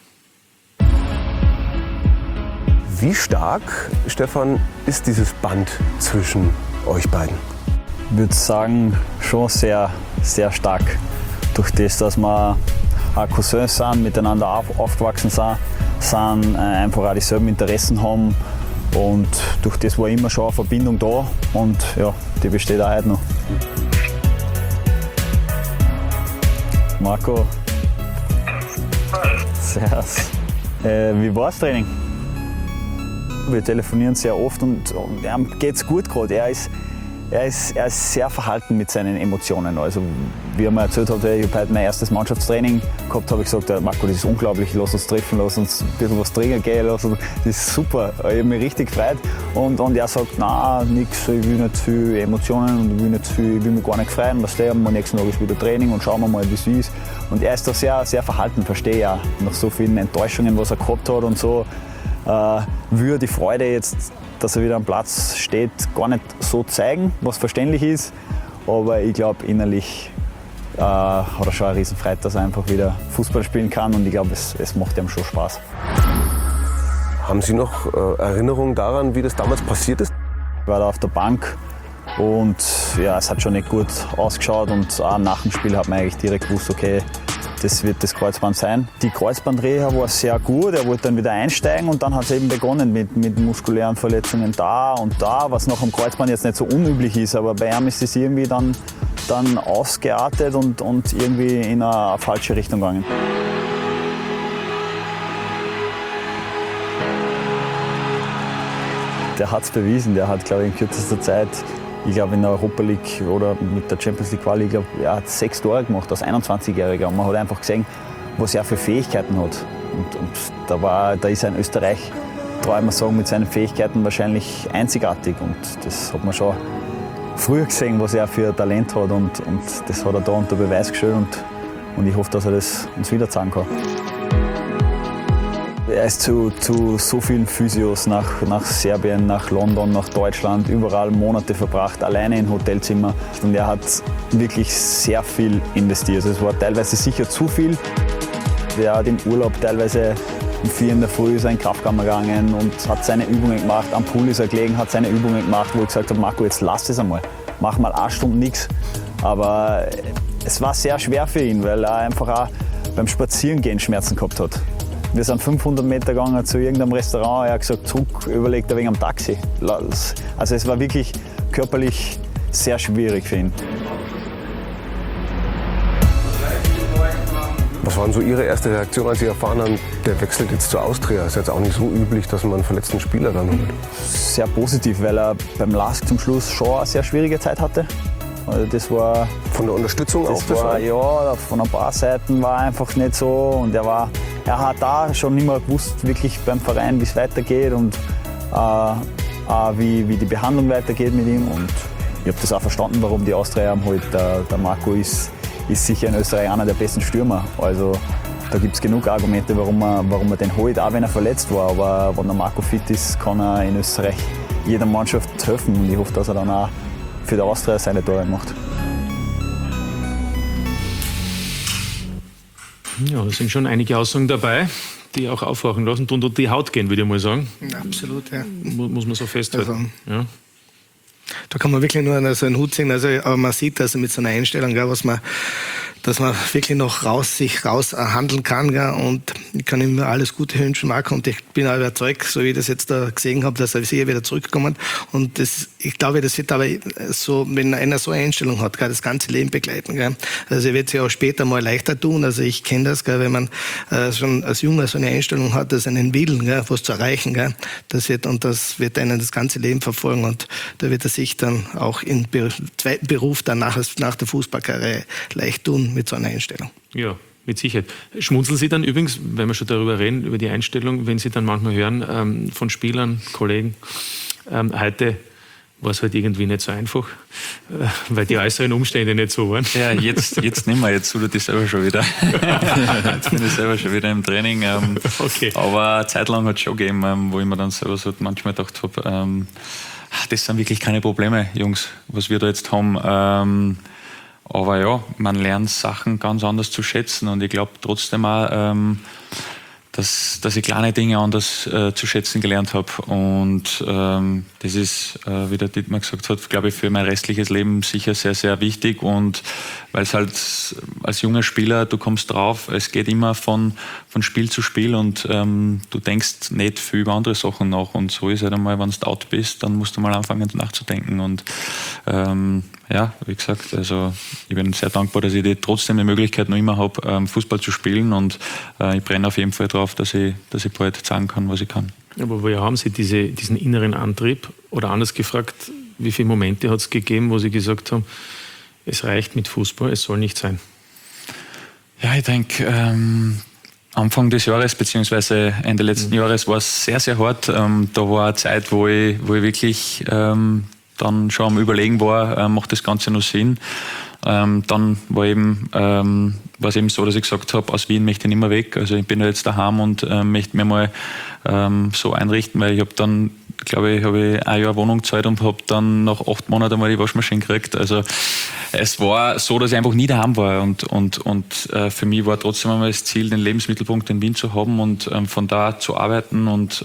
Wie stark, Stefan, ist dieses Band zwischen euch beiden? Ich würde sagen, schon sehr, sehr stark. Durch das, dass wir auch Cousins sind, miteinander aufgewachsen sind, einfach auch dieselben Interessen haben. Und durch das war immer schon eine Verbindung da und ja, die besteht auch heute noch. Marco. Servus. Wie war das Training? Wir telefonieren sehr oft und ihm geht es gut gerade. Er ist sehr verhalten mit seinen Emotionen. Also, wie er mir erzählt hat, ich habe heute mein erstes Mannschaftstraining gehabt, habe ich gesagt, Marco, das ist unglaublich, lass uns treffen, lass uns ein bisschen was trinken gehen, das ist super. Ich habe mich richtig gefreut. Und er sagt, nein, nichts, ich will nicht viel Emotionen und ich will mich gar nicht freuen. Am nächsten Tag ist wieder Training und schauen wir mal, wie es ist. Und er ist da sehr, sehr verhalten, verstehe ich auch. Nach so vielen Enttäuschungen, was er gehabt hat und so, würde die Freude jetzt, dass er wieder am Platz steht, gar nicht so zeigen, was verständlich ist. Aber ich glaube, innerlich hat er schon eine Riesenfreude, dass er einfach wieder Fußball spielen kann. Und ich glaube, es macht ihm schon Spaß. Haben Sie noch Erinnerungen daran, wie das damals passiert ist? Ich war da auf der Bank und ja, es hat schon nicht gut ausgeschaut. Und auch nach dem Spiel hat man eigentlich direkt gewusst, okay, das wird das Kreuzband sein. Die Kreuzbandreha war sehr gut, er wollte dann wieder einsteigen und dann hat es eben begonnen mit muskulären Verletzungen da und da, was noch am Kreuzband jetzt nicht so unüblich ist, aber bei ihm ist es irgendwie dann ausgeartet und irgendwie in eine falsche Richtung gegangen. Der hat es bewiesen, der hat, glaube ich, in kürzester Zeit, ich glaube in der Europa League oder mit der Champions League Quali, ich glaube, er hat 6 Tore gemacht als 21-Jähriger. Und man hat einfach gesehen, was er für Fähigkeiten hat. Und da ist er in Österreich, traue ich mir sagen, mit seinen Fähigkeiten wahrscheinlich einzigartig. Und das hat man schon früher gesehen, was er für Talent hat. Und das hat er da unter Beweis gestellt. Und ich hoffe, dass er das uns wieder zeigen kann. Er ist zu so vielen Physios nach Serbien, nach London, nach Deutschland, überall Monate verbracht, alleine im Hotelzimmer. Und er hat wirklich sehr viel investiert. Also es war teilweise sicher zu viel. Er hat im Urlaub teilweise um 4 in der Früh in die Kraftkammer gegangen und hat seine Übungen gemacht. Am Pool ist er gelegen, hat seine Übungen gemacht, wo ich gesagt habe, Marco, jetzt lass es einmal. Mach mal 1 Stunde nichts. Aber es war sehr schwer für ihn, weil er einfach auch beim Spazierengehen Schmerzen gehabt hat. Wir sind 500 Meter gegangen zu irgendeinem Restaurant. Er hat gesagt, zurück, überlegt er wegen am Taxi. Also es war wirklich körperlich sehr schwierig für ihn. Was war denn so Ihre erste Reaktion, als Sie erfahren haben, der wechselt jetzt zur Austria? Ist jetzt auch nicht so üblich, dass man einen verletzten Spieler dann holt. Sehr positiv, weil er beim LASK zum Schluss schon eine sehr schwierige Zeit hatte. Also das war von der Unterstützung auch? Ja, von ein paar Seiten war einfach nicht so. Und er hat da schon nicht mehr gewusst, wirklich beim Verein, wie es weitergeht und wie die Behandlung weitergeht mit ihm. Und ich habe das auch verstanden, warum die Austria haben holt. Der Marco ist sicher in Österreich einer der besten Stürmer. Also da gibt es genug Argumente, warum man den holt, auch wenn er verletzt war. Aber wenn der Marco fit ist, kann er in Österreich jeder Mannschaft helfen. Und ich hoffe, dass er dann auch für die Austria seine Tore macht. Ja, da sind schon einige Aussagen dabei, die auch aufhorchen lassen und unter die Haut gehen, würde ich mal sagen. Absolut, ja. Muss man so festhalten. Also, ja. Da kann man wirklich nur einen Hut ziehen. Also, aber man sieht also mit so einer Einstellung, gell, dass man wirklich noch sich raus handeln kann. Gell, und ich kann ihm nur alles Gute wünschen, Marco. Und ich bin auch überzeugt, so wie ich das jetzt da gesehen habe, dass er sicher wieder zurückkommt. Und ich glaube, das wird aber so, wenn einer so eine Einstellung hat, gell, das ganze Leben begleiten. Gell. Also er wird sich auch später mal leichter tun. Also ich kenne das, gell, wenn man schon als Junger so eine Einstellung hat, dass einen Willen, gell, was zu erreichen. Gell, das wird einen das ganze Leben verfolgen. Und da wird er sich dann auch im zweiten Beruf dann nach der Fußballkarriere leicht tun mit so einer Einstellung. Ja, Mit Sicherheit. Schmunzeln Sie dann übrigens, wenn wir schon darüber reden, über die Einstellung, wenn Sie dann manchmal hören von Spielern, Kollegen, heute war es halt irgendwie nicht so einfach, weil die äußeren Umstände nicht so waren. Ja, jetzt nicht mehr, jetzt tut ich selber schon wieder. Jetzt bin ich selber schon wieder im Training. Okay. Aber eine Zeit lang hat es schon gegeben, wo ich mir dann selber so manchmal gedacht habe, das sind wirklich keine Probleme, Jungs, was wir da jetzt haben. Aber ja, man lernt Sachen ganz anders zu schätzen und ich glaube trotzdem auch, dass ich kleine Dinge anders zu schätzen gelernt habe. Und das ist, wie der Dietmar gesagt hat, glaube ich, für mein restliches Leben sicher sehr, sehr wichtig. Und weil es halt als junger Spieler, du kommst drauf, es geht immer von Spiel zu Spiel und du denkst nicht viel über andere Sachen nach. Und so ist halt einmal, wenn du out bist, dann musst du mal anfangen nachzudenken. Und ja, wie gesagt, also ich bin sehr dankbar, dass ich trotzdem die Möglichkeit noch immer habe, Fußball zu spielen. Und ich brenne auf jeden Fall drauf, dass ich bald sagen kann, was ich kann. Aber woher haben Sie diesen inneren Antrieb? Oder anders gefragt, wie viele Momente hat es gegeben, wo Sie gesagt haben, es reicht mit Fußball, es soll nicht sein? Ja, ich denke, Anfang des Jahres bzw. Ende letzten Jahres war es sehr, sehr hart. Da war eine Zeit, wo ich wirklich dann schon am Überlegen war, macht das Ganze noch Sinn? Dann war es eben so, dass ich gesagt habe, aus Wien möchte ich nicht mehr weg. Also ich bin jetzt daheim und möchte mir mal so einrichten, weil ich habe dann, glaube ich, ein Jahr Wohnung gezahlt und habe dann nach 8 Monaten mal die Waschmaschine gekriegt. Also es war so, dass ich einfach nie daheim war und für mich war trotzdem einmal das Ziel, den Lebensmittelpunkt in Wien zu haben und von da zu arbeiten und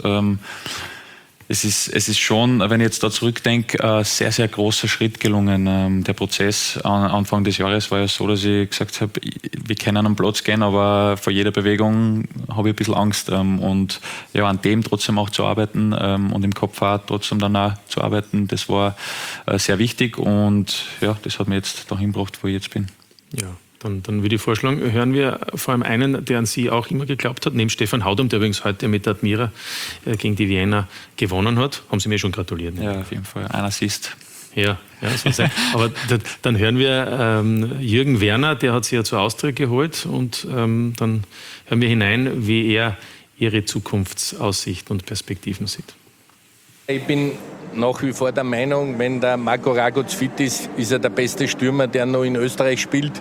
es ist schon, wenn ich jetzt da zurückdenke, ein sehr, sehr großer Schritt gelungen. Der Prozess Anfang des Jahres war ja so, dass ich gesagt habe, wir können an den Platz gehen, aber vor jeder Bewegung habe ich ein bisschen Angst. Und ja, an dem trotzdem auch zu arbeiten und im Kopf auch trotzdem dann auch zu arbeiten, das war sehr wichtig und ja, das hat mich jetzt dahin gebracht, wo ich jetzt bin. Ja. Dann würde ich vorschlagen, hören wir vor allem einen, der an Sie auch immer geglaubt hat, neben Stefan Haudum, der übrigens heute mit der Admira gegen die Vienna gewonnen hat. Haben Sie mir schon gratuliert? Ne? Ja, auf jeden Fall. Ein Assist. Ja, soll sein. Aber dann hören wir Jürgen Werner, der hat Sie ja zur Austria geholt und dann hören wir hinein, wie er Ihre Zukunftsaussichten und Perspektiven sieht. Ich bin nach wie vor der Meinung, wenn der Marco Raguz fit ist, ist er der beste Stürmer, der noch in Österreich spielt.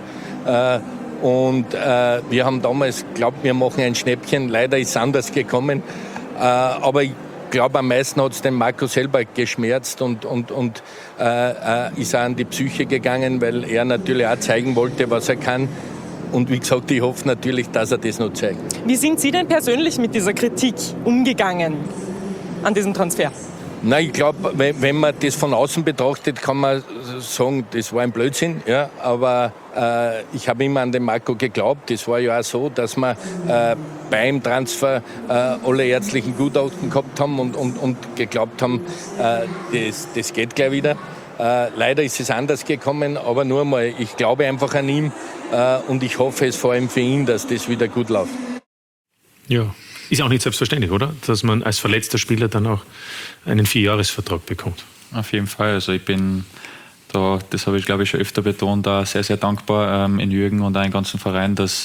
Wir haben damals geglaubt, wir machen ein Schnäppchen. Leider ist es anders gekommen. Aber ich glaube, am meisten hat es den Marco selber geschmerzt und ist auch an die Psyche gegangen, weil er natürlich auch zeigen wollte, was er kann. Und wie gesagt, ich hoffe natürlich, dass er das noch zeigt. Wie sind Sie denn persönlich mit dieser Kritik umgegangen an diesem Transfer? Na, ich glaube, wenn man das von außen betrachtet, kann man sagen, das war ein Blödsinn. Ja, aber ich habe immer an den Marco geglaubt. Das war ja auch so, dass wir beim Transfer alle ärztlichen Gutachten gehabt haben und geglaubt haben, das geht gleich wieder. Leider ist es anders gekommen, aber nur mal, ich glaube einfach an ihn und ich hoffe es vor allem für ihn, dass das wieder gut läuft. Ja. Ist auch nicht selbstverständlich, oder? Dass man als verletzter Spieler dann auch einen 4-Jahres-Vertrag bekommt. Auf jeden Fall. Also ich bin da, das habe ich glaube ich schon öfter betont, da sehr, sehr dankbar in Jürgen und auch im ganzen Verein, dass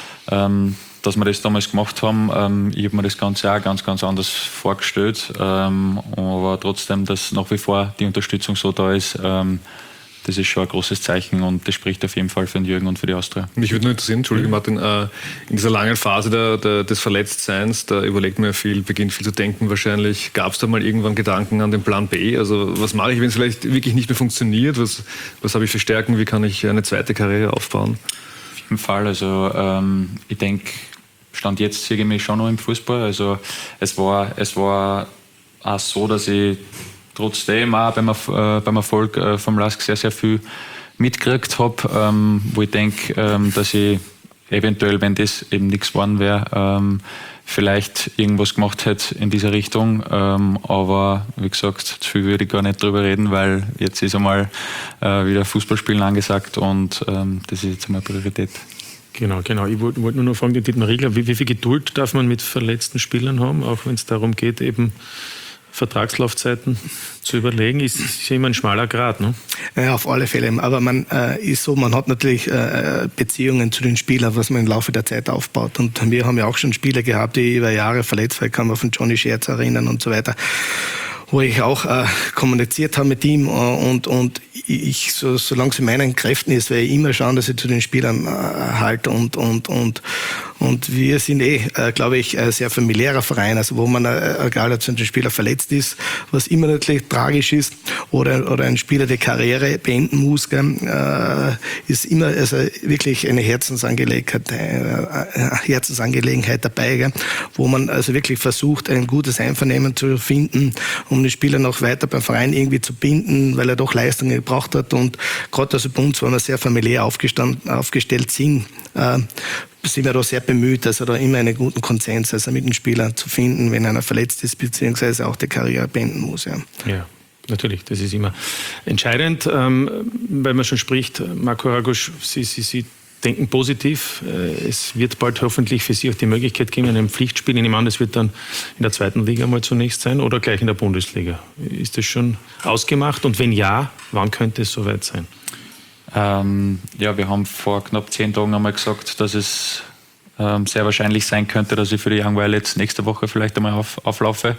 wir das damals gemacht haben. Ich habe mir das Ganze auch ganz, ganz anders vorgestellt. Aber trotzdem, dass nach wie vor die Unterstützung so da ist, das ist schon ein großes Zeichen und das spricht auf jeden Fall für den Jürgen und für die Austria. Mich würde nur interessieren, Entschuldige Martin, in dieser langen Phase des Verletztseins, da überlegt man beginnt viel zu denken wahrscheinlich. Gab es da mal irgendwann Gedanken an den Plan B? Also was mache ich, wenn es vielleicht wirklich nicht mehr funktioniert? Was habe ich für Stärken? Wie kann ich eine zweite Karriere aufbauen? Auf jeden Fall, also ich denke, Stand jetzt sehe ich mich schon noch im Fußball. Also es war auch so, dass ich trotzdem auch beim Erfolg vom LASK sehr, sehr viel mitgekriegt habe, wo ich denke, dass ich eventuell, wenn das eben nichts geworden wäre, vielleicht irgendwas gemacht hätte in dieser Richtung. Aber wie gesagt, zu viel würde ich gar nicht drüber reden, weil jetzt ist einmal wieder Fußballspielen angesagt und das ist jetzt einmal Priorität. Genau. Ich wollte nur noch fragen, Dietmar Riegler, wie viel Geduld darf man mit verletzten Spielern haben, auch wenn es darum geht, eben Vertragslaufzeiten zu überlegen, ist ja immer ein schmaler Grat, ne? Ja, auf alle Fälle. Aber man hat natürlich Beziehungen zu den Spielern, was man im Laufe der Zeit aufbaut. Und wir haben ja auch schon Spieler gehabt, die über Jahre verletzt waren. Ich kann mich von Johnny Scherz erinnern und so weiter, wo ich auch kommuniziert habe mit ihm und ich, solange es in meinen Kräften ist, werde ich immer schauen, dass ich zu den Spielern halte und wir sind glaube ich, ein sehr familiärer Verein, also wo man, egal ob ein Spieler verletzt ist, was immer natürlich tragisch ist, oder ein Spieler die Karriere beenden muss, ist immer also wirklich eine Herzensangelegenheit dabei, wo man also wirklich versucht, ein gutes Einvernehmen zu finden, um den Spieler noch weiter beim Verein irgendwie zu binden, weil er doch Leistungen gebracht hat. Und gerade also bei uns, wo wir sehr familiär aufgestellt sind, sind wir da sehr bemüht, also da immer einen guten Konsens also mit den Spielern zu finden, wenn einer verletzt ist, beziehungsweise auch die Karriere beenden muss. Ja, natürlich, das ist immer entscheidend. Weil man schon spricht, Marco Ragusch, Sie denken positiv. Es wird bald hoffentlich für Sie auch die Möglichkeit geben, in einem Pflichtspiel. Ich nehme an, das wird dann in der 2. Liga mal zunächst sein oder gleich in der Bundesliga. Ist das schon ausgemacht? Und wenn ja, wann könnte es soweit sein? Ja, wir haben vor knapp 10 Tagen einmal gesagt, dass es sehr wahrscheinlich sein könnte, dass ich für die Young Violets nächste Woche vielleicht einmal auflaufe.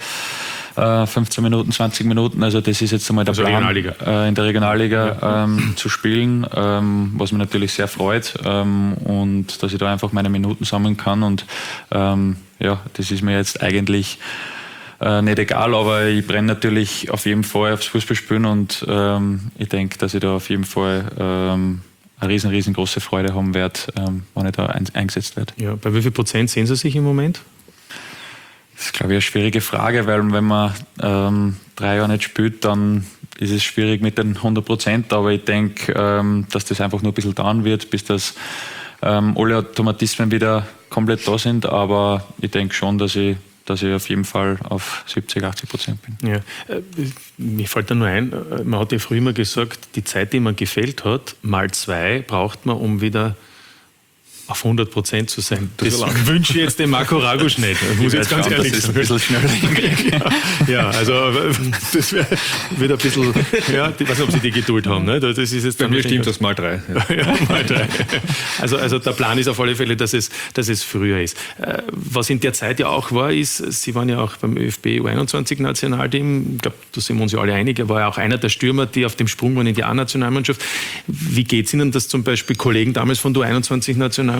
15 Minuten, 20 Minuten, also das ist jetzt einmal der Plan, Regionalliga. In der Regionalliga zu spielen, was mich natürlich sehr freut und dass ich da einfach meine Minuten sammeln kann und ja, das ist mir jetzt eigentlich nicht egal, aber ich brenne natürlich auf jeden Fall aufs Fußballspielen und ich denke, dass ich da auf jeden Fall eine riesengroße Freude haben werde, wenn ich da eingesetzt werde. Ja, bei wie viel Prozent sehen Sie sich im Moment? Das ist, glaube ich, eine schwierige Frage, weil wenn man 3 Jahre nicht spielt, dann ist es schwierig mit den 100%, aber ich denke, dass das einfach nur ein bisschen dauern wird, bis das alle Automatismen wieder komplett da sind, aber ich denke schon, dass ich auf jeden Fall auf 70-80% bin. Ja, mir fällt da nur ein, man hat ja früher immer gesagt, die Zeit, die man gefehlt hat, mal 2 braucht man, um wieder auf 100% zu sein. Das wünsche ich jetzt dem Marco Ragusch nicht. Ich muss jetzt ganz ehrlich sagen. Ein bisschen schneller hinkriegen. Ja, also das wird ein bisschen, ja, ich weiß nicht, ob Sie die Geduld haben. Ne? Das ist jetzt bei mir stimmt das mal 3. Ja, mal 3. Also der Plan ist auf alle Fälle, dass es früher ist. Was in der Zeit ja auch war, ist, Sie waren ja auch beim ÖFB U21-Nationalteam, ich glaube, da sind wir uns ja alle einig, er war ja auch einer der Stürmer, die auf dem Sprung waren in die A-Nationalmannschaft. Wie geht es Ihnen, dass zum Beispiel Kollegen damals von der U21-Nationalmannschaft,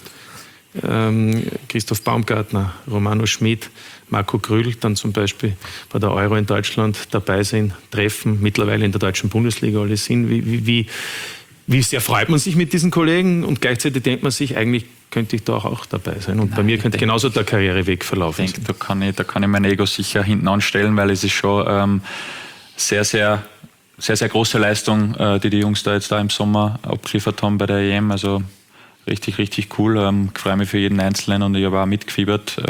Christoph Baumgartner, Romano Schmid, Marco Grüll, dann zum Beispiel bei der Euro in Deutschland dabei sind, treffen, mittlerweile in der deutschen Bundesliga alle sind. Wie sehr freut man sich mit diesen Kollegen und gleichzeitig denkt man sich, eigentlich könnte ich da auch dabei sein und bei mir könnte genauso der Karriereweg verlaufen. Ich denke, da kann ich mein Ego sicher hinten anstellen, weil es ist schon sehr, sehr große Leistung, die Jungs da jetzt da im Sommer abgeliefert haben bei der EM, also richtig cool. Ich freue mich für jeden Einzelnen und ich habe auch mitgefiebert.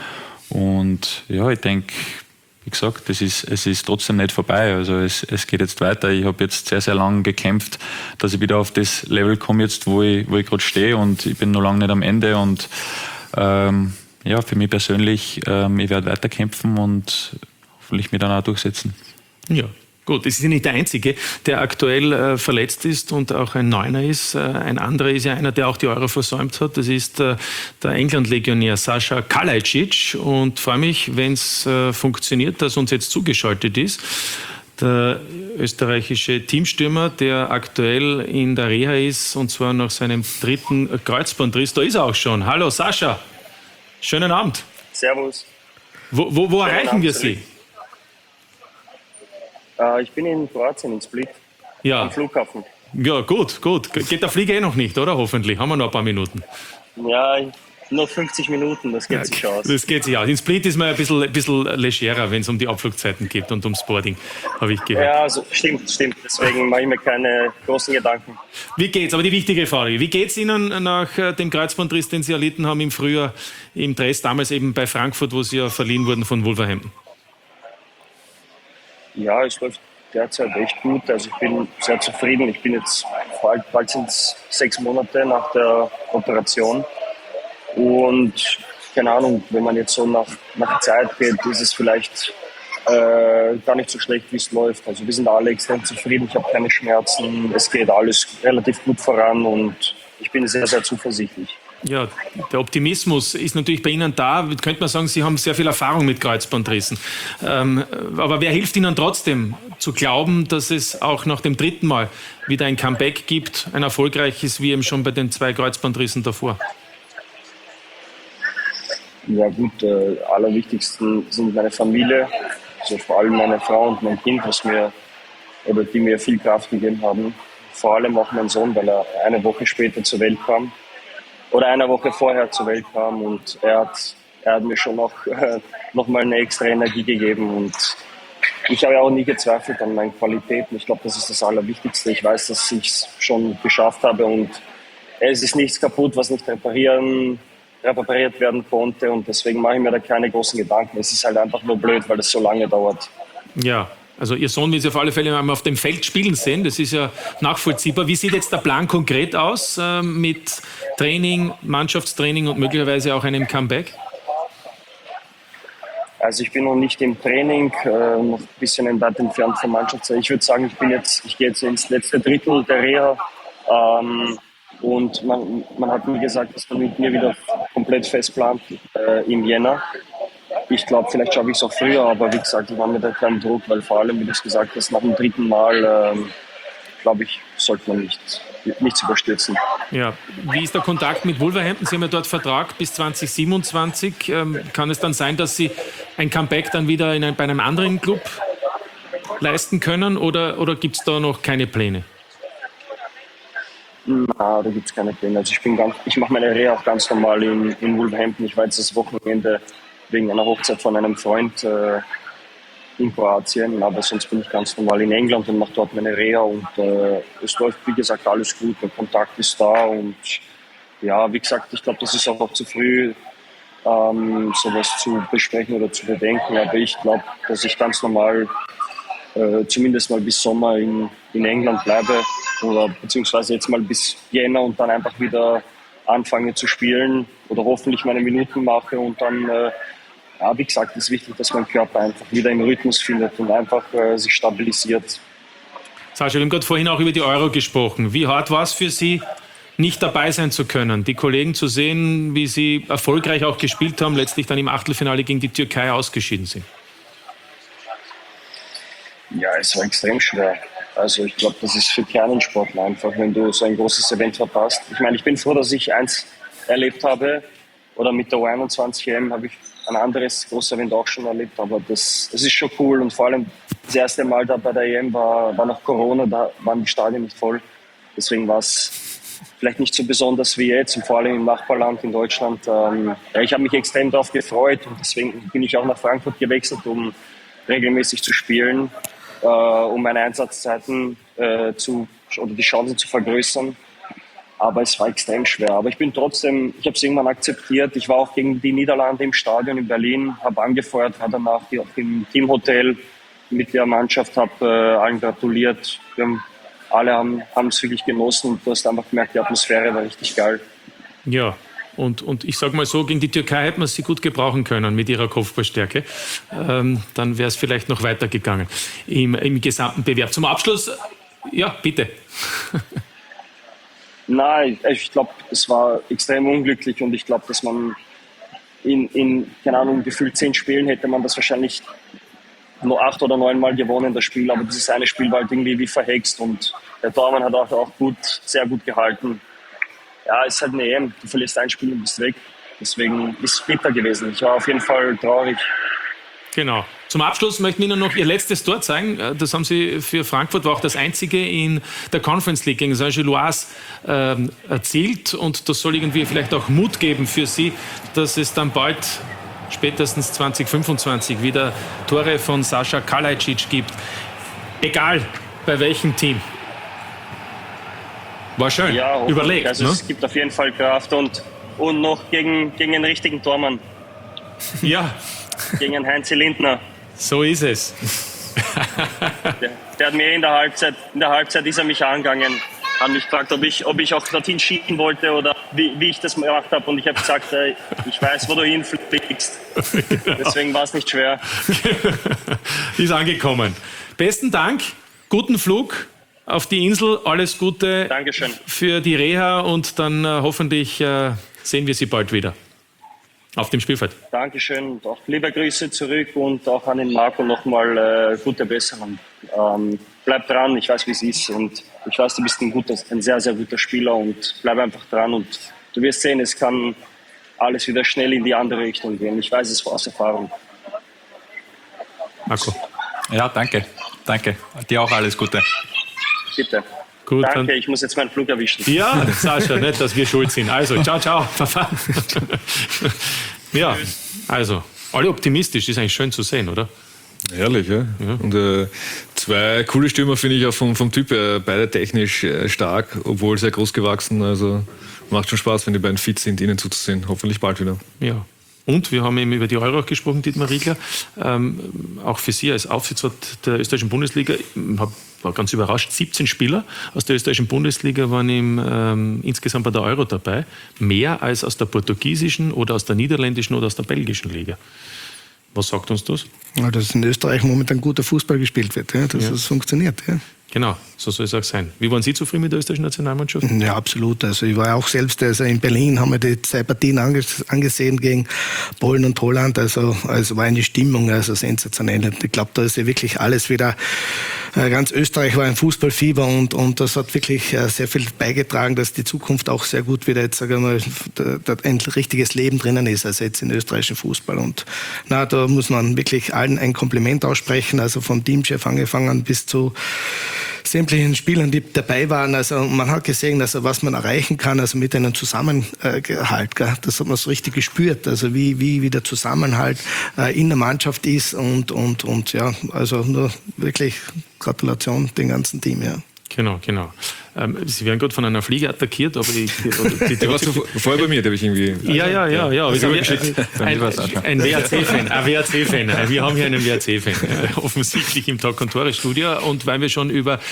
Und ja, ich denke, wie gesagt, es ist trotzdem nicht vorbei. Also es geht jetzt weiter. Ich habe jetzt sehr, sehr lange gekämpft, dass ich wieder auf das Level komme, jetzt, wo ich gerade stehe. Und ich bin noch lange nicht am Ende. Und ja, für mich persönlich, ich werde weiterkämpfen und hoffentlich mich dann auch durchsetzen. Ja. Gut, es ist ja nicht der Einzige, der aktuell verletzt ist und auch ein Neuner ist. Ein anderer ist ja einer, der auch die Euro versäumt hat. Das ist der England-Legionär Sascha Kalajdzic. Und freue mich, wenn es funktioniert, dass uns jetzt zugeschaltet ist. Der österreichische Teamstürmer, der aktuell in der Reha ist, und zwar nach seinem 3. Kreuzbandriss. Da ist er auch schon. Hallo Sascha, schönen Abend. Servus. Wo erreichen wir Sie? Ich bin in Kroatien, in Split, am Flughafen. Ja, gut. Geht der Flieger noch nicht, oder? Hoffentlich. Haben wir noch ein paar Minuten. Ja, nur 50 Minuten, das geht sich aus. Das geht sich aus. In Split ist man ein bisschen legerer, wenn es um die Abflugzeiten geht und ums Boarding, habe ich gehört. Ja, also, stimmt. Deswegen mache ich mir keine großen Gedanken. Wie geht's? Aber die wichtige Frage, wie geht's Ihnen nach dem Kreuzbandriss, den Sie erlitten haben im Frühjahr im Dress, damals eben bei Frankfurt, wo Sie ja verliehen wurden von Wolverhampton? Ja, es läuft derzeit echt gut. Also ich bin sehr zufrieden. Ich bin jetzt, bald sind es 6 Monate nach der Operation. Und keine Ahnung, wenn man jetzt so nach Zeit geht, ist es vielleicht gar nicht so schlecht, wie es läuft. Also wir sind alle extrem zufrieden, ich habe keine Schmerzen, es geht alles relativ gut voran und ich bin sehr, sehr zuversichtlich. Ja, der Optimismus ist natürlich bei Ihnen da. Könnte man sagen, Sie haben sehr viel Erfahrung mit Kreuzbandrissen. Aber wer hilft Ihnen trotzdem zu glauben, dass es auch nach dem 3. Mal wieder ein Comeback gibt, ein erfolgreiches, wie eben schon bei den 2 Kreuzbandrissen davor? Ja gut, allerwichtigsten sind meine Familie, also vor allem meine Frau und mein Kind, die mir viel Kraft gegeben haben. Vor allem auch mein Sohn, weil er eine Woche später zur Welt kam. Oder eine Woche vorher zur Welt kam und er hat mir schon noch mal eine extra Energie gegeben und ich habe ja auch nie gezweifelt an meinen Qualitäten. Ich glaube, das ist das Allerwichtigste. Ich weiß, dass ich es schon geschafft habe und es ist nichts kaputt, was nicht repariert werden konnte und deswegen mache ich mir da keine großen Gedanken. Es ist halt einfach nur blöd, weil es so lange dauert. Ja. Also Ihr Sohn will Sie auf alle Fälle einmal auf dem Feld spielen sehen, das ist ja nachvollziehbar. Wie sieht jetzt der Plan konkret aus mit Training, Mannschaftstraining und möglicherweise auch einem Comeback? Also ich bin noch nicht im Training, noch ein bisschen weit entfernt vom Mannschaftstraining. Ich würde sagen, ich gehe jetzt ins letzte Drittel der Reha und man hat mir gesagt, dass man mit mir wieder komplett festplant im Jänner. Ich glaube, vielleicht schaffe ich es auch früher, aber wie gesagt, ich mache mir da keinen Druck, weil vor allem, wie du es gesagt hast, nach dem 3. Mal, glaube ich, sollte man nichts überstürzen. Ja, wie ist der Kontakt mit Wolverhampton? Sie haben ja dort Vertrag bis 2027. Kann es dann sein, dass Sie ein Comeback dann wieder bei einem anderen Club leisten können oder gibt es da noch keine Pläne? Na, da gibt es keine Pläne. Also ich mache meine Reha auch ganz normal in Wolverhampton. Ich war jetzt das Wochenende wegen einer Hochzeit von einem Freund in Kroatien, aber sonst bin ich ganz normal in England und mache dort meine Reha und es läuft, wie gesagt, alles gut, der Kontakt ist da und ja, wie gesagt, ich glaube, das ist auch noch zu früh, sowas zu besprechen oder zu bedenken, aber ich glaube, dass ich ganz normal zumindest mal bis Sommer in England bleibe oder beziehungsweise jetzt mal bis Jänner und dann einfach wieder anfange zu spielen oder hoffentlich meine Minuten mache und dann ja, wie gesagt, es ist wichtig, dass mein Körper einfach wieder im Rhythmus findet und einfach sich stabilisiert. Sascha, wir haben gerade vorhin auch über die Euro gesprochen. Wie hart war es für Sie, nicht dabei sein zu können, die Kollegen zu sehen, wie sie erfolgreich auch gespielt haben, letztlich dann im Achtelfinale gegen die Türkei ausgeschieden sind? Ja, es war extrem schwer. Also ich glaube, das ist für keinen Sportler einfach, wenn du so ein großes Event verpasst. Ich meine, ich bin froh, dass ich eins erlebt habe oder mit der U21 EM habe ich ein anderes großes Event auch schon erlebt, aber das ist schon cool und vor allem das erste Mal da bei der EM war noch Corona, da waren die Stadien nicht voll. Deswegen war es vielleicht nicht so besonders wie jetzt und vor allem im Nachbarland in Deutschland. Ja, ich habe mich extrem darauf gefreut und deswegen bin ich auch nach Frankfurt gewechselt, um regelmäßig zu spielen, um meine Einsatzzeiten oder die Chancen zu vergrößern. Aber es war extrem schwer. Aber ich habe es irgendwann akzeptiert. Ich war auch gegen die Niederlande im Stadion in Berlin, habe angefeuert, war danach auch im Teamhotel mit der Mannschaft, habe allen gratuliert. Alle haben es wirklich genossen und du hast einfach gemerkt, die Atmosphäre war richtig geil. Ja, und ich sage mal so, gegen die Türkei hätte man sie gut gebrauchen können mit ihrer Kopfballstärke. Dann wäre es vielleicht noch weitergegangen im gesamten Bewerb. Zum Abschluss, ja, bitte. Nein, ich glaube, es war extrem unglücklich und ich glaube, dass man in keine Ahnung, gefühlt 10 Spielen hätte man das wahrscheinlich nur 8 oder 9 Mal gewonnen, das Spiel, aber dieses eine Spiel war halt irgendwie wie verhext und der Tormann hat auch sehr gut gehalten. Ja, es ist halt eine EM, du verlierst ein Spiel und bist weg, deswegen ist es bitter gewesen. Ich war auf jeden Fall traurig. Genau. Zum Abschluss möchten wir Ihnen noch Ihr letztes Tor zeigen. Das haben Sie für Frankfurt, war auch das einzige in der Conference League gegen Saint-Gilloise erzielt. Und das soll irgendwie vielleicht auch Mut geben für Sie, dass es dann bald, spätestens 2025, wieder Tore von Sascha Kalajdzic gibt. Egal bei welchem Team. War schön, ja, überlegt. Also es gibt auf jeden Fall Kraft und noch gegen den richtigen Tormann. Ja. Gegen Heinz Lindner. So ist es. Der hat mir in der Halbzeit ist er mich angegangen, hat mich gefragt, ob ich auch dorthin schießen wollte oder wie ich das gemacht habe. Und ich habe gesagt, ich weiß, wo du hinfliegst. Deswegen war es nicht schwer. Ist angekommen. Besten Dank, guten Flug auf die Insel, alles Gute Dankeschön. Für die Reha und dann hoffentlich sehen wir Sie bald wieder auf dem Spielfeld. Dankeschön und auch liebe Grüße zurück und auch an den Marco nochmal gute Besserung. Bleib dran, ich weiß, wie es ist und ich weiß, du bist ein sehr, sehr guter Spieler und bleib einfach dran und du wirst sehen, es kann alles wieder schnell in die andere Richtung gehen. Ich weiß es aus Erfahrung. Marco. Ja, danke. Dir auch alles Gute. Bitte. Gut, danke, ich muss jetzt meinen Flug erwischen. Ja, Sascha, nicht, dass wir schuld sind. Also, ciao. Ja, also, alle optimistisch, ist eigentlich schön zu sehen, oder? Herrlich, ja. Und zwei coole Stürmer finde ich auch vom Typ her, beide technisch stark, obwohl sehr groß gewachsen. Also macht schon Spaß, wenn die beiden fit sind, ihnen zuzusehen. Hoffentlich bald wieder. Ja. Und wir haben eben über die Euro auch gesprochen, Dietmar Riegler. Auch für Sie als Aufsichtsrat der österreichischen Bundesliga, war ganz überrascht, 17 Spieler aus der österreichischen Bundesliga waren insgesamt bei der Euro dabei. Mehr als aus der portugiesischen oder aus der niederländischen oder aus der belgischen Liga. Was sagt uns das? Ja, dass in Österreich momentan guter Fußball gespielt wird, ja, dass es funktioniert. Ja. Genau, so soll es auch sein. Wie waren Sie zufrieden mit der österreichischen Nationalmannschaft? Ja, absolut. Also ich war auch selbst in Berlin, haben wir die 2 Partien angesehen gegen Polen und Holland. Also war eine Stimmung sensationell. Ich glaube, da ist ja wirklich alles wieder, ganz Österreich war ein Fußballfieber und das hat wirklich sehr viel beigetragen, dass die Zukunft auch sehr gut wieder jetzt, sagen wir mal, ein richtiges Leben drinnen ist, also jetzt in österreichischen Fußball. Und da muss man wirklich allen ein Kompliment aussprechen, also vom Teamchef angefangen bis zu sämtlichen Spielern, die dabei waren. Also man hat gesehen, also was man erreichen kann, also mit einem Zusammenhalt. Das hat man so richtig gespürt, also wie der Zusammenhalt in der Mannschaft ist und ja, also nur wirklich Gratulation dem ganzen Team, ja. Genau. Sie werden gerade von einer Fliege attackiert, aber die war vorher bei mir, der habe ich irgendwie... Ja. Ein WAC-Fan. Wir haben hier einen WAC-Fan, offensichtlich im Talk- und Tore-Studio. Und weil wir schon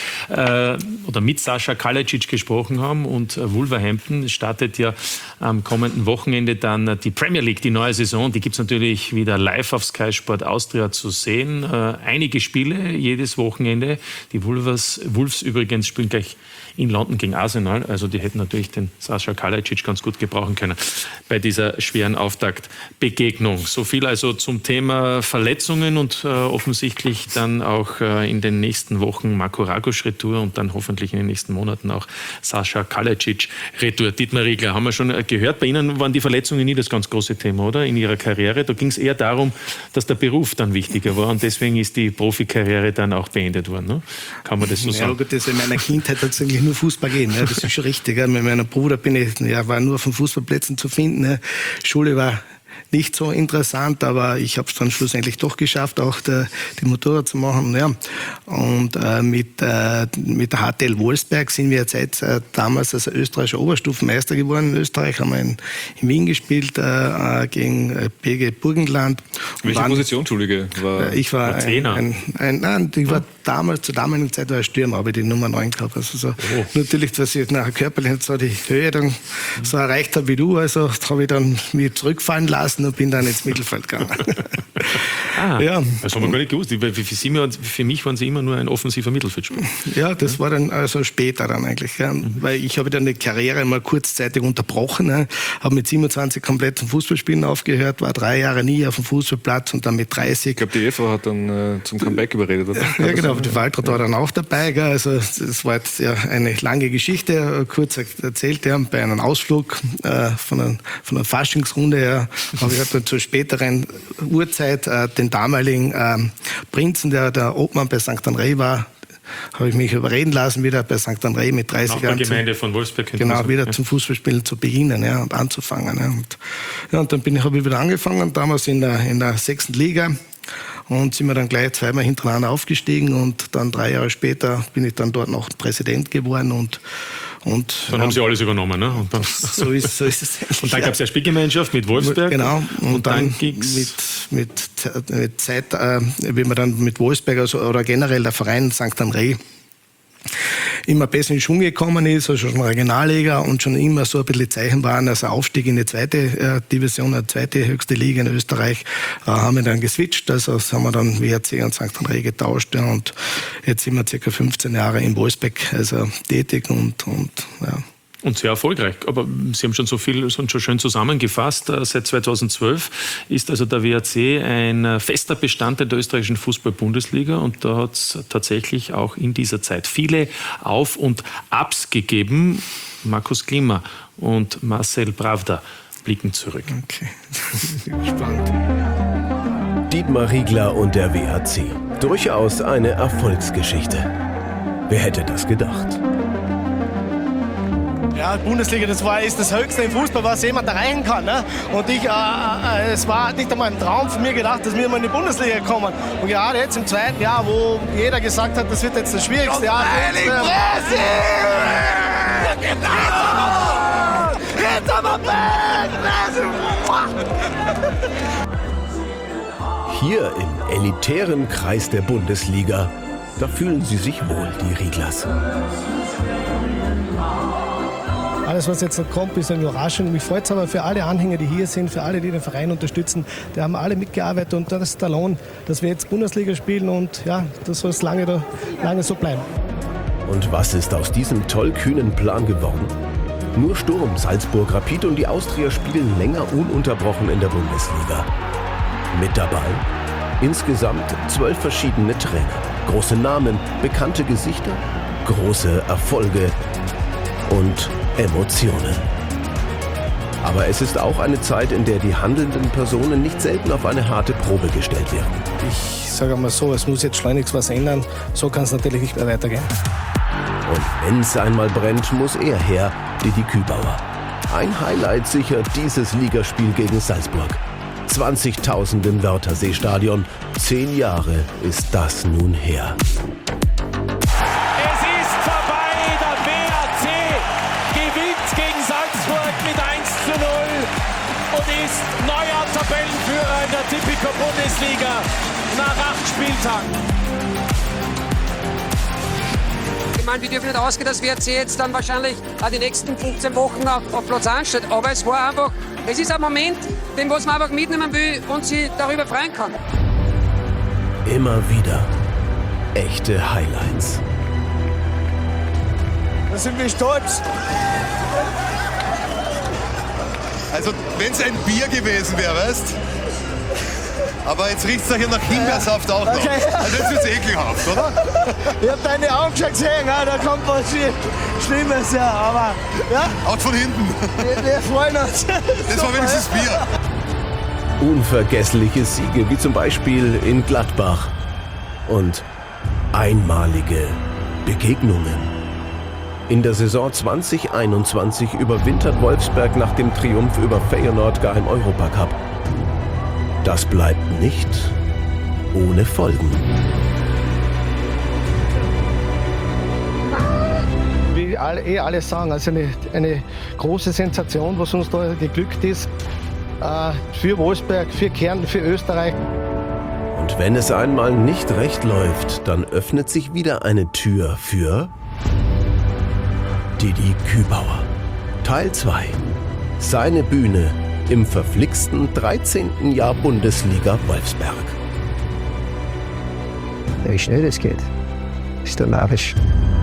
mit Sascha Kalajdzic gesprochen haben und Wolverhampton startet ja am kommenden Wochenende dann die Premier League, die neue Saison. Die gibt es natürlich wieder live auf Sky Sport Austria zu sehen. Einige Spiele jedes Wochenende. Die Wolves übrigens spielen gleich in London gegen Arsenal. Also die hätten natürlich den Sascha Kalajdzic ganz gut gebrauchen können bei dieser schweren Auftaktbegegnung. So viel also zum Thema Verletzungen und offensichtlich dann auch in den nächsten Wochen Marco Ragosch Retour und dann hoffentlich in den nächsten Monaten auch Sascha Kalajdzic Retour. Dietmar Riegler, haben wir schon gehört, bei Ihnen waren die Verletzungen nie das ganz große Thema, oder? In Ihrer Karriere. Da ging es eher darum, dass der Beruf dann wichtiger war und deswegen ist die Profikarriere dann auch beendet worden. Ne? Kann man das so sagen? Ja, gut, das in meiner Kindheit hat es eigentlich nur Fußball gehen. Ja, das ist schon richtig. Ja. Mit meinem Bruder war nur auf den Fußballplätzen zu finden. Ja. Schule war nicht so interessant, aber ich habe es dann schlussendlich doch geschafft, auch die Motorrad zu machen. Ja. Und mit der HTL Wolfsberg sind wir jetzt damals als österreichischer Oberstufenmeister geworden. In Österreich haben wir in Wien gespielt gegen PG Burgenland. Welche Position, Entschuldige? Ich war Zehner. Zur damaligen Zeit war ich Stürmer, habe ich die Nummer 9 gehabt. Also so, natürlich, dass ich nachher körperlich so die Höhe dann so erreicht habe wie du, also habe ich dann mich zurückfallen lassen und bin dann ins Mittelfeld gegangen. Ja. Das haben wir gar nicht gewusst. Für mich waren Sie immer nur ein offensiver Mittelfeldspieler. Ja, das war dann also später dann eigentlich. Ja. Weil ich habe dann die Karriere mal kurzzeitig unterbrochen. Ja. Habe mit 27 komplett zum Fußballspielen aufgehört, war 3 Jahre nie auf dem Fußballplatz und dann mit 30. Ich glaube, die Eva hat dann zum Comeback überredet. Oder? Ja, genau. Die Waltraud war dann auch dabei. Gell. Also das war jetzt ja eine lange Geschichte, kurz erzählt. Ja. Bei einem Ausflug von einer Faschingsrunde her habe ich dann zur späteren Uhrzeit den damaligen Prinzen, der Obmann bei St. André war, habe ich mich überreden lassen, wieder bei St. André mit 30 Jahren. Gemeinde von Wolfsberg. Genau, wieder zum Fußballspielen zu beginnen, ja, und anzufangen. Ja. Und dann habe ich wieder angefangen, damals in der 6. Liga. Und sind wir dann gleich 2-mal hintereinander aufgestiegen und dann 3 Jahre später bin ich dann dort noch Präsident geworden und dann haben Sie alles übernommen, ne? Und dann, so ist es. Und dann gab es ja Spielgemeinschaft mit Wolfsberg. Genau. Und dann mit Zeit, wie man dann mit Wolfsberg oder generell der Verein St. André immer besser in Schwung gekommen ist, also schon Regionalliga und schon immer so ein bisschen Zeichen waren, also Aufstieg in die zweite Division, eine zweite höchste Liga in Österreich, haben wir dann geswitcht, also das haben wir dann WRC und St. André getauscht, ja, und jetzt sind wir ca. 15 Jahre in Wolfsberg also tätig und ja. Und sehr erfolgreich. Aber Sie haben schon so viel schon schön zusammengefasst. Seit 2012 ist also der WRC ein fester Bestandteil der österreichischen Fußball-Bundesliga. Und da hat es tatsächlich auch in dieser Zeit viele Auf- und Abs gegeben. Markus Klima und Marcel Pravda blicken zurück. Okay, spannend. Dietmar Riegler und der WRC. Durchaus eine Erfolgsgeschichte. Wer hätte das gedacht? Ja, Bundesliga, ist das Höchste im Fußball, was jemand erreichen kann. Ne? Und es war nicht einmal ein Traum von mir gedacht, dass wir mal in die Bundesliga kommen. Und gerade jetzt im zweiten Jahr, wo jeder gesagt hat, das wird jetzt das schwierigste Jahr. Hier im elitären Kreis der Bundesliga, da fühlen sie sich wohl, die Rieglers. Alles, was jetzt noch kommt, ist eine Überraschung. Mich freut es aber für alle Anhänger, die hier sind, für alle, die den Verein unterstützen. Die haben alle mitgearbeitet und das ist der Lohn, dass wir jetzt Bundesliga spielen und ja, das soll es lange so bleiben. Und was ist aus diesem tollkühnen Plan geworden? Nur Sturm, Salzburg, Rapid und die Austria spielen länger ununterbrochen in der Bundesliga. Mit dabei insgesamt 12 verschiedene Trainer. Große Namen, bekannte Gesichter, große Erfolge und Emotionen. Aber es ist auch eine Zeit, in der die handelnden Personen nicht selten auf eine harte Probe gestellt werden. Ich sage mal so, es muss jetzt schleunigst was ändern. So kann es natürlich nicht mehr weitergehen. Und wenn es einmal brennt, muss er her, Didi Kübauer. Ein Highlight sichert dieses Ligaspiel gegen Salzburg. 20.000 im Wörthersee-Stadion. 10 Jahre ist das nun her. Und ist neuer Tabellenführer in der Tipico-Bundesliga nach 8 Spieltagen. Ich meine, wir dürfen nicht ausgehen, dass WRC jetzt dann wahrscheinlich die nächsten 15 Wochen auf Platz 1 steht. Aber es war einfach, es ist ein Moment, den was man einfach mitnehmen will und sich darüber freuen kann. Immer wieder echte Highlights. Da sind wir stolz. Also, wenn es ein Bier gewesen wäre, weißt? Aber jetzt riecht es da hier nach Himbeersaft auch noch. Okay. Also jetzt wird es ekelhaft, oder? Ich habe deine Augen schon gesehen, ja, da kommt was Schlimmes, ja, aber... Ja. Auch von hinten. Wir freuen uns. Das war wenigstens Bier. Unvergessliche Siege, wie zum Beispiel in Gladbach. Und einmalige Begegnungen. In der Saison 2021 überwintert Wolfsberg nach dem Triumph über Feyenoord gar im Europacup. Das bleibt nicht ohne Folgen. Wie alle sagen, also eine große Sensation, was uns da geglückt ist. Für Wolfsberg, für Kärnten, für Österreich. Und wenn es einmal nicht recht läuft, dann öffnet sich wieder eine Tür für Didi Kübauer. Teil 2. Seine Bühne im verflixten 13. Jahr Bundesliga Wolfsberg. Wie schnell das geht, ist doch narrisch.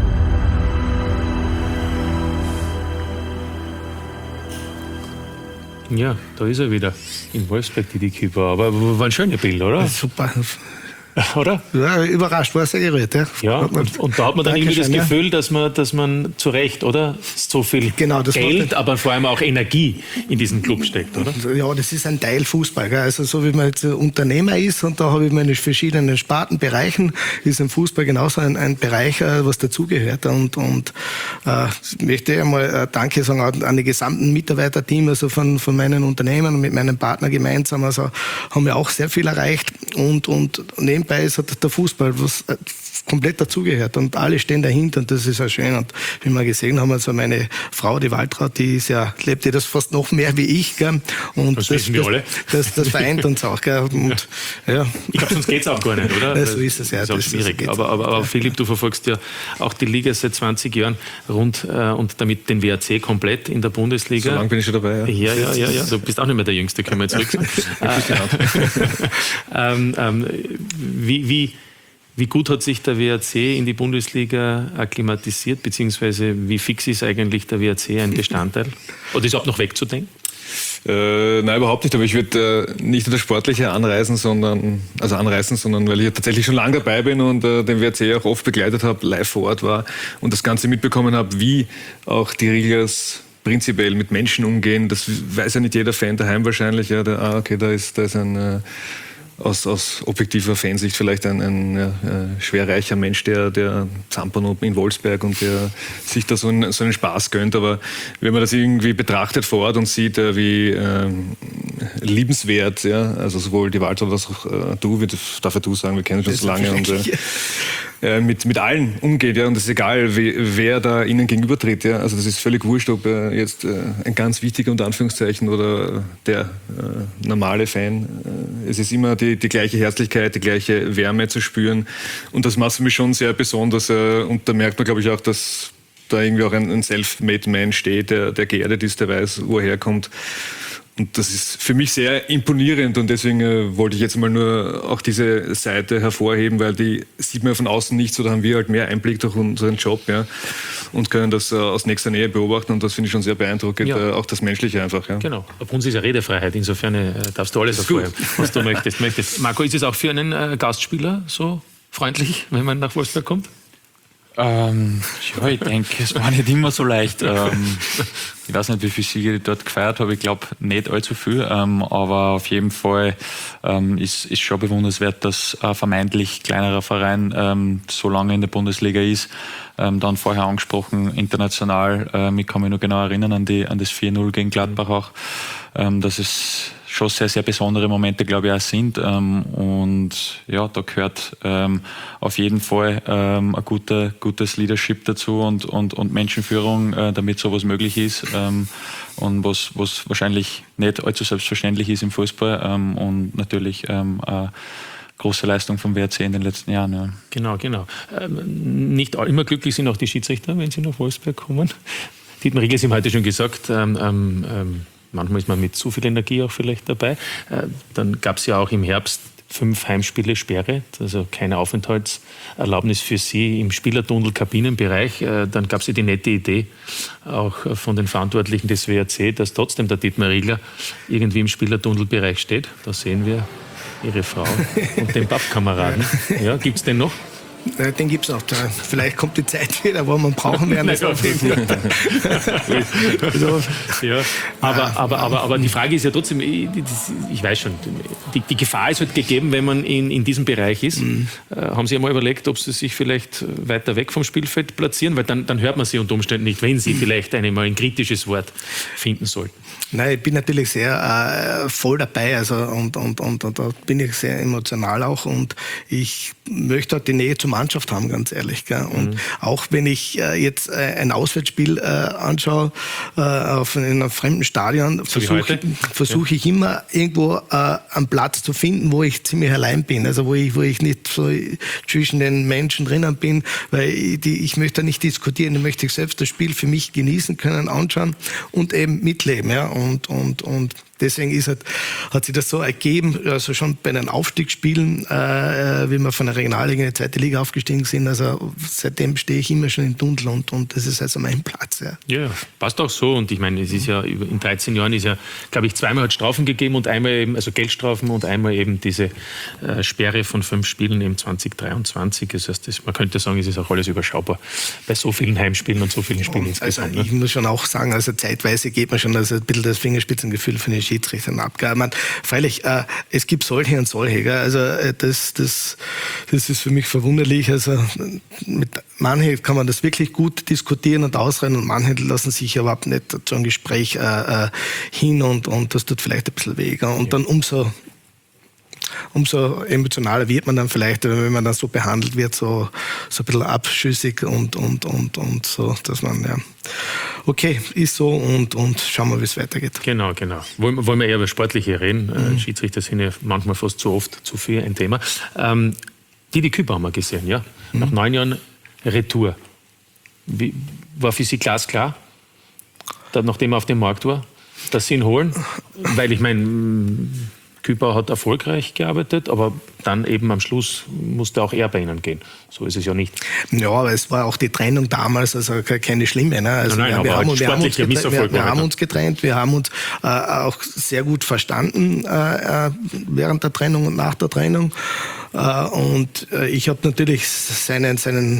Ja, da ist er wieder. In Wolfsberg, Didi Kübauer. Aber war ein schönes Bild, oder? Super. Oder? Ja, überrascht, war sehr gerührt. Ja, ja und da hat man dann irgendwie das Gefühl, dass man zu Recht, oder? So viel Geld, aber vor allem auch Energie in diesen Club steckt, oder? Ja, das ist ein Teil Fußball. Gell? Also so wie man jetzt Unternehmer ist und da habe ich meine verschiedenen Spartenbereichen, ist im Fußball genauso ein Bereich, was dazugehört. Und ich möchte einmal Danke sagen an die gesamten Mitarbeiterteam, also von meinen Unternehmen und mit meinem Partner gemeinsam. Also haben wir auch sehr viel erreicht und nebenbei ist der Fußball was komplett dazugehört und alle stehen dahinter und das ist ja schön. Und wie wir gesehen haben, also meine Frau, die Waltraud, die lebt ja das fast noch mehr wie ich, gell? Und das wissen wir alle. Das vereint uns auch, gell? Und, ja. Ich glaube, sonst geht es auch gar nicht, oder? So ist es, ja. Das ist auch schwierig. Aber Philipp, du verfolgst ja auch die Liga seit 20 Jahren rund und damit den WRC komplett in der Bundesliga. So lange bin ich schon dabei, ja. Ja. Du bist auch nicht mehr der Jüngste, können wir zurück sagen. Wie gut hat sich der WRC in die Bundesliga akklimatisiert, beziehungsweise wie fix ist eigentlich der WRC ein Bestandteil? Oder ist überhaupt noch wegzudenken? Nein, überhaupt nicht. Aber ich würde nicht nur das Sportliche anreißen, sondern weil ich tatsächlich schon lange dabei bin und den WRC auch oft begleitet habe, live vor Ort war und das Ganze mitbekommen habe, wie auch die Riegers prinzipiell mit Menschen umgehen. Das weiß ja nicht jeder Fan daheim wahrscheinlich. Ja, da ist ein aus objektiver Fansicht vielleicht ein schwer reicher Mensch, der zampern in Wolfsberg und der sich da so einen Spaß gönnt. Aber wenn man das irgendwie betrachtet vor Ort und sieht, wie liebenswert, ja, also sowohl die Walter als auch du, darf du sagen, wir kennen uns schon so lange und mit allen umgeht, ja, und es ist egal, wer da ihnen gegenübertritt, ja, also das ist völlig wurscht, ob jetzt ein ganz wichtiger unter Anführungszeichen oder der normale Fan, es ist immer die gleiche Herzlichkeit, die gleiche Wärme zu spüren und das macht für mich schon sehr besonders und da merkt man, glaube ich, auch, dass da irgendwie auch ein self-made Man steht, der geerdet ist, der weiß, wo er herkommt. Und das ist für mich sehr imponierend und deswegen wollte ich jetzt mal nur auch diese Seite hervorheben, weil die sieht man von außen nicht so, da haben wir halt mehr Einblick durch unseren Job, ja, und können das aus nächster Nähe beobachten und das finde ich schon sehr beeindruckend, ja. Auch das Menschliche einfach. Ja. Genau, bei uns ist ja Redefreiheit, insofern darfst du alles hervorheben, was du möchtest. Marco, ist es auch für einen Gastspieler so freundlich, wenn man nach Wolfsberg kommt? Ich denke, es war nicht immer so leicht. Ich weiß nicht, wie viele Siege ich dort gefeiert habe. Ich glaube, nicht allzu viel. Aber auf jeden Fall ist schon bewundernswert, dass ein vermeintlich kleinerer Verein so lange in der Bundesliga ist. Dann vorher angesprochen, international. Ich kann mich noch genau erinnern an das 4-0 gegen Gladbach auch. Dass es schon sehr, sehr besondere Momente, glaube ich, auch sind. Und ja, da gehört auf jeden Fall ein gutes Leadership dazu und Menschenführung, damit sowas möglich ist. Und was wahrscheinlich nicht allzu selbstverständlich ist im Fußball. Und natürlich eine große Leistung vom WRC in den letzten Jahren. Ja. Genau. Nicht immer glücklich sind auch die Schiedsrichter, wenn sie nach Wolfsberg kommen. Dietmar Riegel hat ihm heute schon gesagt, manchmal ist man mit zu viel Energie auch vielleicht dabei. Dann gab es ja auch im Herbst 5 Heimspiele Sperre, also keine Aufenthaltserlaubnis für Sie im Spielertunnel Kabinenbereich. Dann gab es ja die nette Idee auch von den Verantwortlichen des WRC, dass trotzdem der Dietmar Riegler irgendwie im Spielertunnelbereich steht. Da sehen wir Ihre Frau und den Pappkameraden. Ja, gibt es den noch? Den gibt es noch. Vielleicht kommt die Zeit wieder, wo man brauchen werden. Aber die Frage ist ja trotzdem, ich weiß schon, die Gefahr ist halt gegeben, wenn man in diesem Bereich ist. Haben Sie einmal überlegt, ob Sie sich vielleicht weiter weg vom Spielfeld platzieren? Weil dann hört man Sie unter Umständen nicht, wenn Sie vielleicht einmal ein kritisches Wort finden sollten. Nein, ich bin natürlich sehr voll dabei, also und da bin ich sehr emotional auch und ich möchte halt die Nähe zur Mannschaft haben, ganz ehrlich. Gell? Und auch wenn ich jetzt ein Auswärtsspiel anschaue in einem fremden Stadion, versuche ich immer irgendwo einen Platz zu finden, wo ich ziemlich allein bin, also wo ich nicht so zwischen den Menschen drinnen bin, weil ich möchte nicht diskutieren, ich möchte selbst das Spiel für mich genießen können, anschauen und eben mitleben, ja. Und deswegen hat sich das so ergeben, also schon bei den Aufstiegsspielen, wie wir von der Regionalliga in die 2. Liga aufgestiegen sind, also seitdem stehe ich immer schon im Tunnel und das ist also mein Platz. Ja. Ja, passt auch so und ich meine, es ist ja in 13 Jahren ist ja, glaube ich, zweimal hat Strafen gegeben und einmal eben, also Geldstrafen und einmal eben diese Sperre von 5 Spielen im 2023. Das heißt, man könnte sagen, es ist auch alles überschaubar bei so vielen Heimspielen und so vielen Spielen insgesamt. Also ich muss schon auch sagen, also zeitweise geht man schon also ein bisschen das Fingerspitzengefühl von den Schiedsrichtern ab. Freilich, es gibt solche und solche. Gell? Also das ist für mich verwunderlich. Also mit manchen kann man das wirklich gut diskutieren und ausreden und manche lassen sich überhaupt nicht zu einem Gespräch hin und das tut vielleicht ein bisschen weh. Und dann umso umso emotionaler wird man dann vielleicht, wenn man dann so behandelt wird, so ein bisschen abschüssig und so, dass man, ja, okay, ist so und schauen wir, wie es weitergeht. Genau. Wollen wir eher über Sportliche reden? Schiedsrichter sind ja manchmal fast zu oft zu viel ein Thema. Didi Küper haben wir gesehen, ja? Nach 9 Jahren Retour. War für Sie glasklar, nachdem er auf dem Markt war, dass Sie ihn holen? Weil ich meine, Küper hat erfolgreich gearbeitet, aber dann eben am Schluss musste auch er bei Ihnen gehen. So ist es ja nicht. Ja, aber es war auch die Trennung damals, also keine schlimme. Ne? Also wir haben uns getrennt, wir haben uns auch sehr gut verstanden während der Trennung und nach der Trennung. Und ich habe natürlich seinen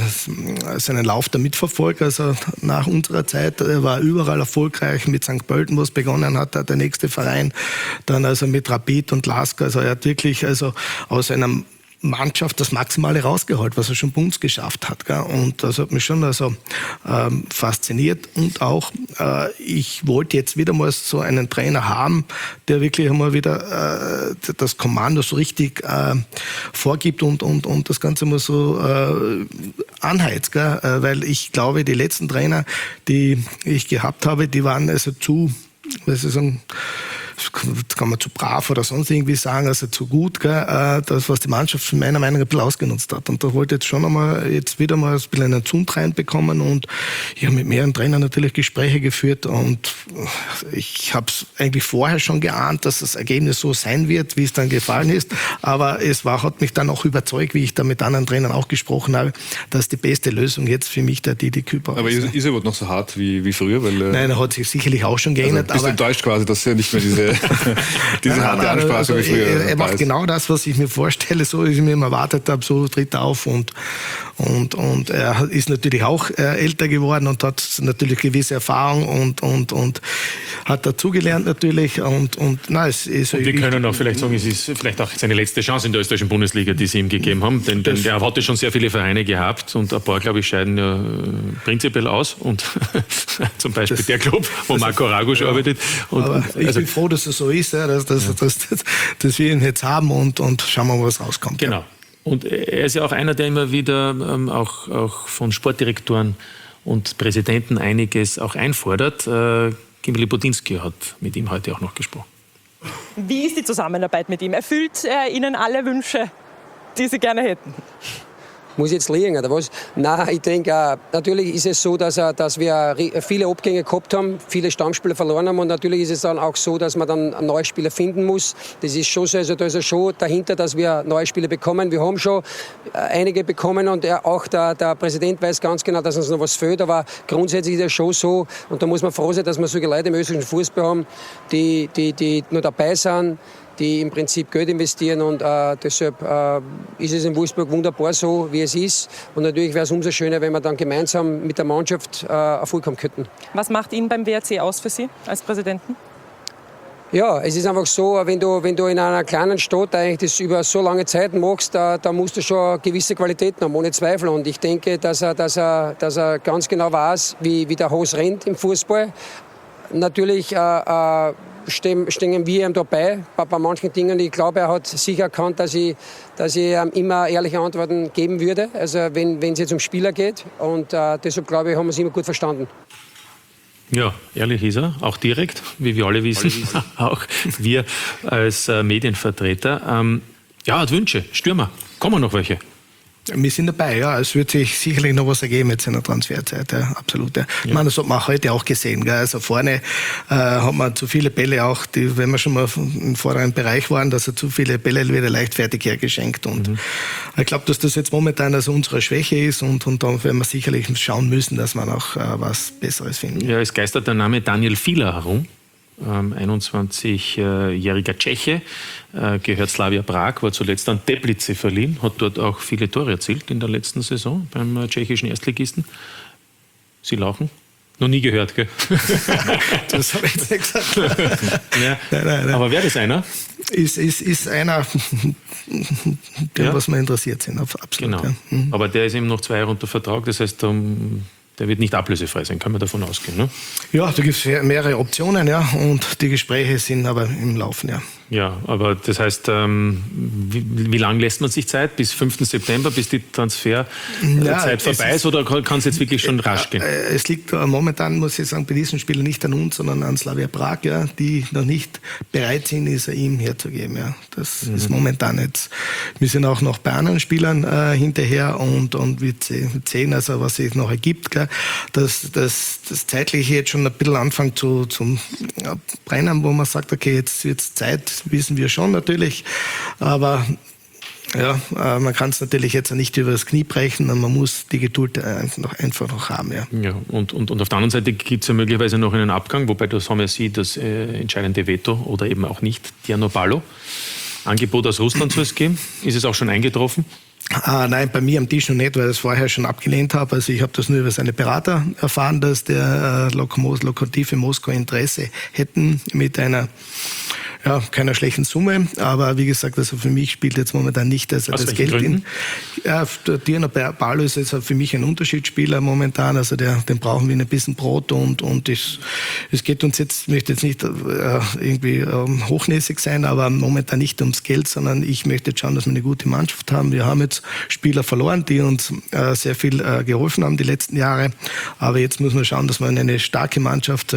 Lauf da mitverfolgt, also nach unserer Zeit. Er war überall erfolgreich, mit St. Pölten, wo es begonnen hat, der nächste Verein, dann also mit Rapid und Lask. Also er hat wirklich also aus einer Mannschaft das Maximale rausgeholt, was er schon bei uns geschafft hat. Gell? Und das hat mich schon also fasziniert. Und auch, ich wollte jetzt wieder mal so einen Trainer haben, der wirklich einmal wieder das Kommando so richtig vorgibt und das Ganze mal so anheizt. Gell? Weil ich glaube, die letzten Trainer, die ich gehabt habe, die waren also zu, was ich sagen, kann man zu brav oder sonst irgendwie sagen, also zu gut, gell? Das, was die Mannschaft von meiner Meinung nach ein bisschen ausgenutzt hat. Und da wollte ich jetzt schon einmal, wieder mal ein bisschen einen Zund reinbekommen und ich habe mit mehreren Trainern natürlich Gespräche geführt und ich habe es eigentlich vorher schon geahnt, dass das Ergebnis so sein wird, wie es dann gefallen ist, aber hat mich dann auch überzeugt, wie ich da mit anderen Trainern auch gesprochen habe, dass die beste Lösung jetzt für mich der Didi Küper ist. Aber ist er überhaupt noch so hart wie früher? Weil, nein, er hat sich sicherlich auch schon geändert. Also bist du enttäuscht quasi, dass er nicht mehr diese harte Ansprache also wie früher. Er macht genau das, was ich mir vorstelle, so wie ich mir immer erwartet habe, so tritt er auf und er ist natürlich auch älter geworden und hat natürlich gewisse Erfahrung und hat dazugelernt natürlich und wir können auch vielleicht sagen, es ist vielleicht auch seine letzte Chance in der österreichischen Bundesliga, die sie ihm gegeben haben, denn der hatte schon sehr viele Vereine gehabt und ein paar, glaube ich, scheiden ja prinzipiell aus und zum Beispiel der Club, wo Marco Ragusch arbeitet. Aber ich bin froh, dass es so ist, ja, dass wir ihn jetzt haben und schauen wir mal, was rauskommt. Genau. Ja. Und er ist ja auch einer, der immer wieder auch von Sportdirektoren und Präsidenten einiges auch einfordert. Kimberly Budinski hat mit ihm heute auch noch gesprochen. Wie ist die Zusammenarbeit mit ihm? Erfüllt er Ihnen alle Wünsche, die Sie gerne hätten? Muss ich jetzt liegen, oder was? Nein, ich denke, natürlich ist es so, dass wir viele Abgänge gehabt haben, viele Stammspieler verloren haben und natürlich ist es dann auch so, dass man dann neue Spieler finden muss. Das ist schon so, also da ist ja schon dahinter, dass wir neue Spieler bekommen. Wir haben schon einige bekommen und auch der Präsident weiß ganz genau, dass uns noch was fehlt, aber grundsätzlich ist es schon so und da muss man froh sein, dass wir solche Leute im österreichischen Fußball haben, die noch dabei sind, die im Prinzip Geld investieren und deshalb ist es in Wolfsburg wunderbar so, wie es ist. Und natürlich wäre es umso schöner, wenn wir dann gemeinsam mit der Mannschaft Erfolg haben könnten. Was macht Ihnen beim WRC aus für Sie als Präsidenten? Ja, es ist einfach so, wenn du in einer kleinen Stadt eigentlich das über so lange Zeit machst, da musst du schon gewisse Qualitäten haben, ohne Zweifel. Und ich denke, dass er ganz genau weiß, wie der Hose rennt im Fußball. Natürlich stehen wir ihm dabei bei manchen Dingen. Ich glaube, er hat sicher erkannt, dass ich immer ehrliche Antworten geben würde, also wenn es jetzt um Spieler geht. Und deshalb glaube ich, haben wir es immer gut verstanden. Ja, ehrlich ist er, auch direkt, wie wir alle wissen. Auch wir als Medienvertreter. Hat Wünsche, Stürmer, kommen noch welche? Wir sind dabei, ja. Es wird sich sicherlich noch was ergeben jetzt in der Transferzeit, ja, absolut. Ja. Ich meine, das hat man auch heute auch gesehen. Gell. Also vorne hat man zu viele Bälle auch, wenn wir schon mal im vorderen Bereich waren, dass er zu viele Bälle wieder leichtfertig hergeschenkt. Und ich glaube, dass das jetzt momentan also unsere Schwäche ist und da werden wir sicherlich schauen müssen, dass wir noch was Besseres finden. Ja, es geistert der Name Daniel Fila herum. 21-jähriger Tscheche, gehört Slavia Prag, war zuletzt an Teplice verliehen, hat dort auch viele Tore erzielt in der letzten Saison beim tschechischen Erstligisten. Sie lachen? Noch nie gehört, gell? Das habe ich jetzt nicht gesagt. Ja. Nein. Aber wäre das einer? Ist einer, der was wir interessiert sind, absolut. Genau. Ja. Aber der ist eben noch 2 Jahre unter Vertrag, das heißt, der wird nicht ablösefrei sein, kann man davon ausgehen, ne? Ja, da gibt es mehrere Optionen, ja, und die Gespräche sind aber im Laufen, ja. Ja, aber das heißt, wie lange lässt man sich Zeit? Bis 5. September, bis die Transferzeit vorbei ist, oder kann es jetzt wirklich schon rasch gehen? Es liegt momentan, muss ich sagen, bei diesen Spielern nicht an uns, sondern an Slavia Prag, ja, die noch nicht bereit sind, es ihm herzugeben. Ja. Das ist momentan jetzt. Wir sind auch noch bei anderen Spielern hinterher und wir sehen, also, was sich noch ergibt. Gell. Das Zeitliche jetzt schon ein bisschen anfängt zum Brennen, wo man sagt, okay, jetzt wird es Zeit, wissen wir schon natürlich, aber ja, man kann es natürlich jetzt nicht über das Knie brechen und man muss die Geduld einfach noch haben. Ja. Ja, und auf der anderen Seite gibt es ja möglicherweise noch einen Abgang, wobei das haben ja Sie das entscheidende Veto oder eben auch nicht. Diano-Ballo, Angebot aus Russland soll es geben. Ist es auch schon eingetroffen? Nein, bei mir am Tisch noch nicht, weil ich es vorher schon abgelehnt habe. Also ich habe das nur über seine Berater erfahren, dass der Lokomotive Moskau Interesse hätten mit einer keiner schlechten Summe, aber wie gesagt, also für mich spielt jetzt momentan nicht das Geld in. Ja, Diano Ballo ist jetzt für mich ein Unterschiedsspieler momentan, also den brauchen wir ein bisschen Brot und es geht uns jetzt, ich möchte jetzt nicht irgendwie hochnäsig sein, aber momentan nicht ums Geld, sondern ich möchte jetzt schauen, dass wir eine gute Mannschaft haben. Wir haben jetzt Spieler verloren, die uns sehr viel geholfen haben die letzten Jahre, aber jetzt muss man schauen, dass wir eine starke Mannschaft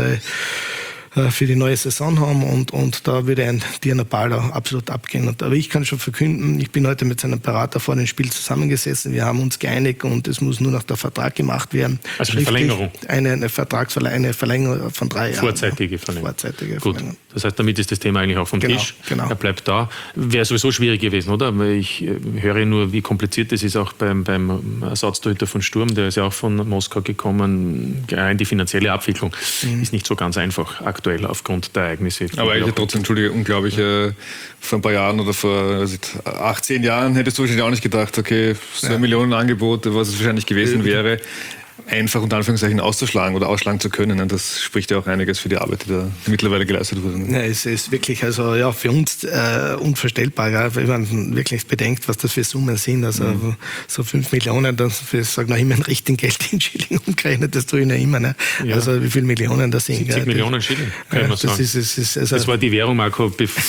für die neue Saison haben und da würde ein Diano Ballo absolut abgehen. Aber ich kann schon verkünden, ich bin heute mit seinem Berater vor dem Spiel zusammengesessen, wir haben uns geeinigt und es muss nur noch der Vertrag gemacht werden. Also eine Verlängerung? Eine Verlängerung von 3 Jahren. Vorzeitige Verlängerung. Vorzeitige Gut, Verlängerung. das heißt, damit ist das Thema eigentlich auch vom Tisch. Genau. Er bleibt da. Wäre sowieso schwierig gewesen, oder? Weil ich höre nur, wie kompliziert das ist, auch beim Ersatztorhüter von Sturm, der ist ja auch von Moskau gekommen. Rein die finanzielle Abwicklung ist nicht so ganz einfach aktuell aufgrund der Ereignisse. Aber eigentlich trotzdem, Entschuldige, unglaublich, vor ein paar Jahren oder vor 18 Jahren hättest du wahrscheinlich auch nicht gedacht, okay, so ein Millionenangebot, was es wahrscheinlich gewesen wäre, einfach unter Anführungszeichen auszuschlagen oder ausschlagen zu können. Das spricht ja auch einiges für die Arbeit, die da mittlerweile geleistet wurde. Ja, es ist wirklich für uns unvorstellbar, ja, wenn man wirklich bedenkt, was das für Summen sind. Also so 5 Millionen, das sage noch immer ein richtigen Geld in Schilling umgerechnet, das tue ich ja immer. Ne? Ja. Also wie viele Millionen das sind. 70 Millionen Schilling, kann man sagen. Das war die Währung, Marco.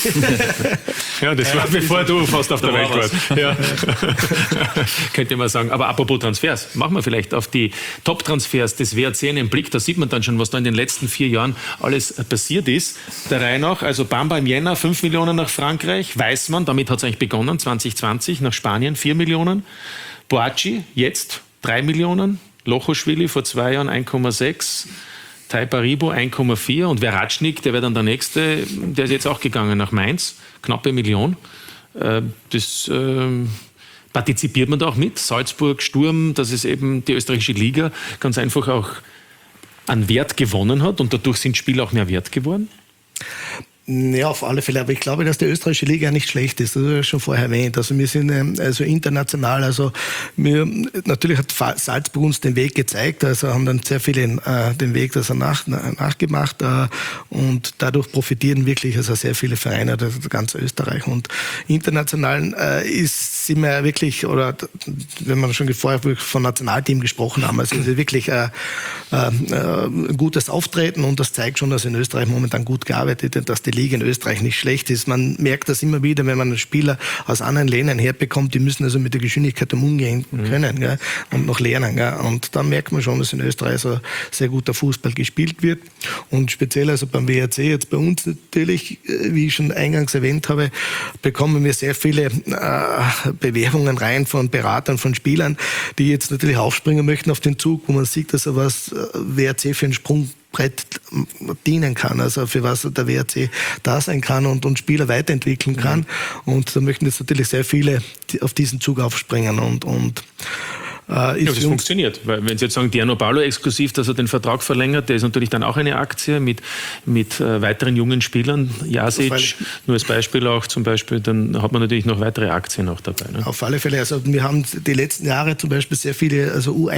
Ja, das war bevor du fast auf der Welt warst. Ja. Könnte man sagen. Aber apropos Transfers, machen wir vielleicht auf die Top-Transfers des WRC einen Blick. Da sieht man dann schon, was da in den letzten 4 Jahren alles passiert ist. Der Reihe nach, also Bamba im Jänner, 5 Millionen nach Frankreich. Weissmann, damit hat es eigentlich begonnen, 2020, nach Spanien 4 Millionen. Boaci, jetzt 3 Millionen. Lochoschwili vor 2 Jahren 1,6. Taiparibo 1,4. Und Veratschnik, der wäre dann der Nächste, der ist jetzt auch gegangen nach Mainz. Knappe Million. Partizipiert man da auch mit? Salzburg, Sturm, dass es eben die österreichische Liga ganz einfach auch an Wert gewonnen hat und dadurch sind Spiele auch mehr wert geworden? Ja, auf alle Fälle. Aber ich glaube, dass die österreichische Liga nicht schlecht ist. Das habe ich schon vorher erwähnt. Also wir sind also international. Also natürlich hat Salzburg uns den Weg gezeigt. Also haben dann sehr viele den Weg nachgemacht. Und dadurch profitieren wirklich also sehr viele Vereine, also ganz Österreich. Und international sind wir wirklich, oder wenn wir schon vorher von Nationalteam gesprochen haben, also wirklich ein gutes Auftreten und das zeigt schon, dass in Österreich momentan gut gearbeitet wird, dass die Liga in Österreich nicht schlecht ist. Man merkt das immer wieder, wenn man einen Spieler aus anderen Ländern herbekommt, die müssen also mit der Geschwindigkeit umgehen können, gell, und noch lernen. Gell. Und da merkt man schon, dass in Österreich so sehr guter Fußball gespielt wird. Und speziell also beim WRC, jetzt bei uns natürlich, wie ich schon eingangs erwähnt habe, bekommen wir sehr viele Bewerbungen rein von Beratern, von Spielern, die jetzt natürlich aufspringen möchten auf den Zug, wo man sieht, dass er was WRC für einen Sprungbrett dienen kann, also für was der WRC da sein kann und Spieler weiterentwickeln kann. Und da möchten jetzt natürlich sehr viele auf diesen Zug aufspringen und das funktioniert, weil wenn Sie jetzt sagen, Diano Ballo exklusiv, dass er den Vertrag verlängert, der ist natürlich dann auch eine Aktie mit weiteren jungen Spielern, Jasic, nur als Beispiel auch zum Beispiel, dann hat man natürlich noch weitere Aktien auch dabei. Ne? Auf alle Fälle, also wir haben die letzten Jahre zum Beispiel sehr viele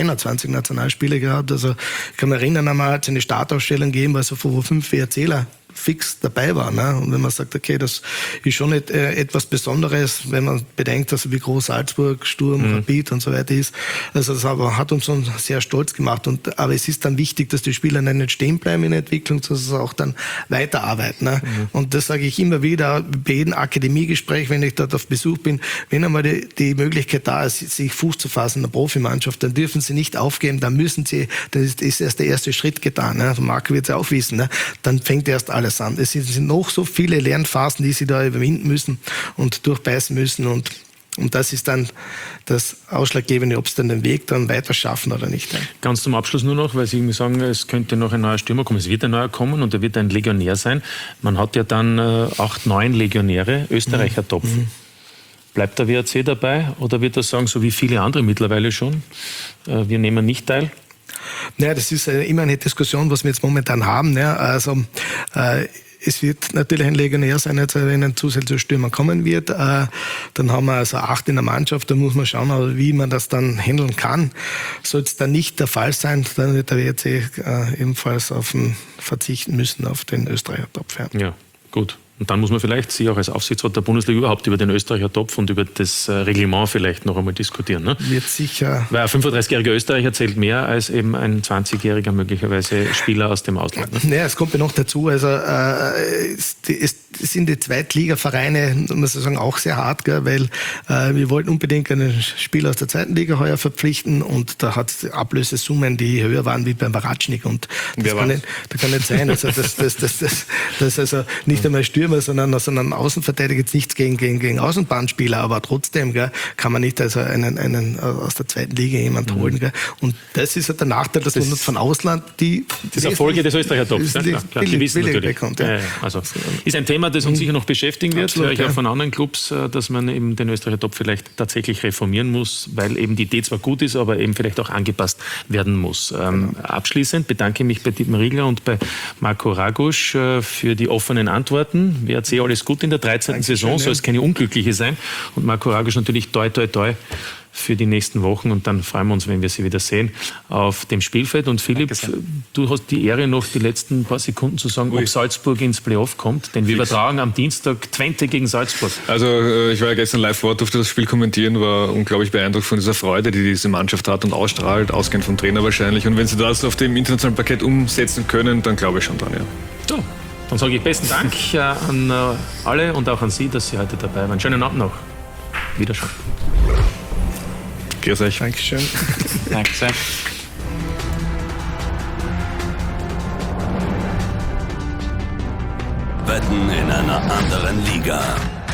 U21-Nationalspieler gehabt, also ich kann mich erinnern, einmal hat es eine Startausstellung gegeben, also wo 5 WRCler fix dabei war. Ne? Und wenn man sagt, okay, das ist schon nicht, etwas Besonderes, wenn man bedenkt, also wie groß Salzburg, Sturm, Rapid und so weiter ist. Also das hat uns schon sehr stolz gemacht. Aber es ist dann wichtig, dass die Spieler nicht stehen bleiben in der Entwicklung, sondern dass sie auch dann weiterarbeiten. Ne? Und das sage ich immer wieder bei jedem Akademiegespräch, wenn ich dort auf Besuch bin, wenn einmal die Möglichkeit da ist, sich Fuß zu fassen in der Profimannschaft, dann dürfen sie nicht aufgeben, dann ist erst der erste Schritt getan. Ne? Marco wird es ja auch wissen. Ne? Dann fängt erst alles an. Es sind noch so viele Lernphasen, die sie da überwinden müssen und durchbeißen müssen und das ist dann das Ausschlaggebende, ob sie dann den Weg dann weiter schaffen oder nicht. Ganz zum Abschluss nur noch, weil Sie irgendwie sagen, es könnte noch ein neuer Stürmer kommen. Es wird ein neuer kommen und er wird ein Legionär sein. Man hat ja dann 8, 9 Legionäre, Österreicher Topf. Bleibt der WRC dabei oder wird er sagen, so wie viele andere mittlerweile schon, wir nehmen nicht teil? Naja, das ist immer eine Diskussion, was wir jetzt momentan haben. Ne? Also es wird natürlich ein Legionär sein, wenn ein zusätzlicher Stürmer kommen wird. Dann haben wir also 8 in der Mannschaft. Da muss man schauen, wie man das dann handeln kann. Soll es dann nicht der Fall sein, dann wird der WRC ebenfalls verzichten müssen auf den Österreicher Topf. Ja, gut. Und dann muss man vielleicht Sie auch als Aufsichtsrat der Bundesliga überhaupt über den Österreicher Topf und über das Reglement vielleicht noch einmal diskutieren. Ne? Wird sicher. Weil ein 35-jähriger Österreicher zählt mehr als eben ein 20-jähriger möglicherweise Spieler aus dem Ausland. Ne? Naja, es kommt ja noch dazu. Also es sind die Zweitligavereine, muss ich sagen, auch sehr hart, gell, weil wir wollten unbedingt einen Spieler aus der zweiten Liga heuer verpflichten und da hat es Ablösesummen, die höher waren wie beim Baratschnik und das kann nicht sein. Also das also nicht einmal Stürmer, sondern Außenverteidiger, jetzt nichts gegen Außenbahnspieler, aber trotzdem kann man nicht also einen aus der zweiten Liga jemand holen. Gell. Und das ist halt der Nachteil, dass man von Ausland das ist eine Folge des Österreicher Topfs. Ja, klar, die wissen natürlich. Bekommt, ja. Also ist ein Thema, das uns sicher noch beschäftigen wird. Absolut, höre ich auch von anderen Clubs, dass man eben den Österreicher Topf vielleicht tatsächlich reformieren muss, weil eben die Idee zwar gut ist, aber eben vielleicht auch angepasst werden muss. Abschließend bedanke ich mich bei Dietmar Riegler und bei Marco Ragusch für die offenen Antworten. WRC alles gut in der 13. Saison, soll es keine unglückliche sein. Und Marco Ragusch natürlich toi toi toi für die nächsten Wochen und dann freuen wir uns, wenn wir Sie wieder sehen auf dem Spielfeld. Und Philipp, du hast die Ehre, noch die letzten paar Sekunden zu sagen, ob Salzburg ins Playoff kommt, denn wir übertragen am Dienstag Twente gegen Salzburg. Also ich war ja gestern live vor Ort, durfte das Spiel kommentieren, war unglaublich beeindruckt von dieser Freude, die diese Mannschaft hat und ausstrahlt, ausgehend vom Trainer wahrscheinlich. Und wenn sie das auf dem internationalen Parkett umsetzen können, dann glaube ich schon dran, ja. So, dann sage ich besten Dank an alle und auch an Sie, dass Sie heute dabei waren. Schönen Abend noch. Wiederschauen. Grüß euch. Dankeschön. Danke sehr. Wetten in einer anderen Liga.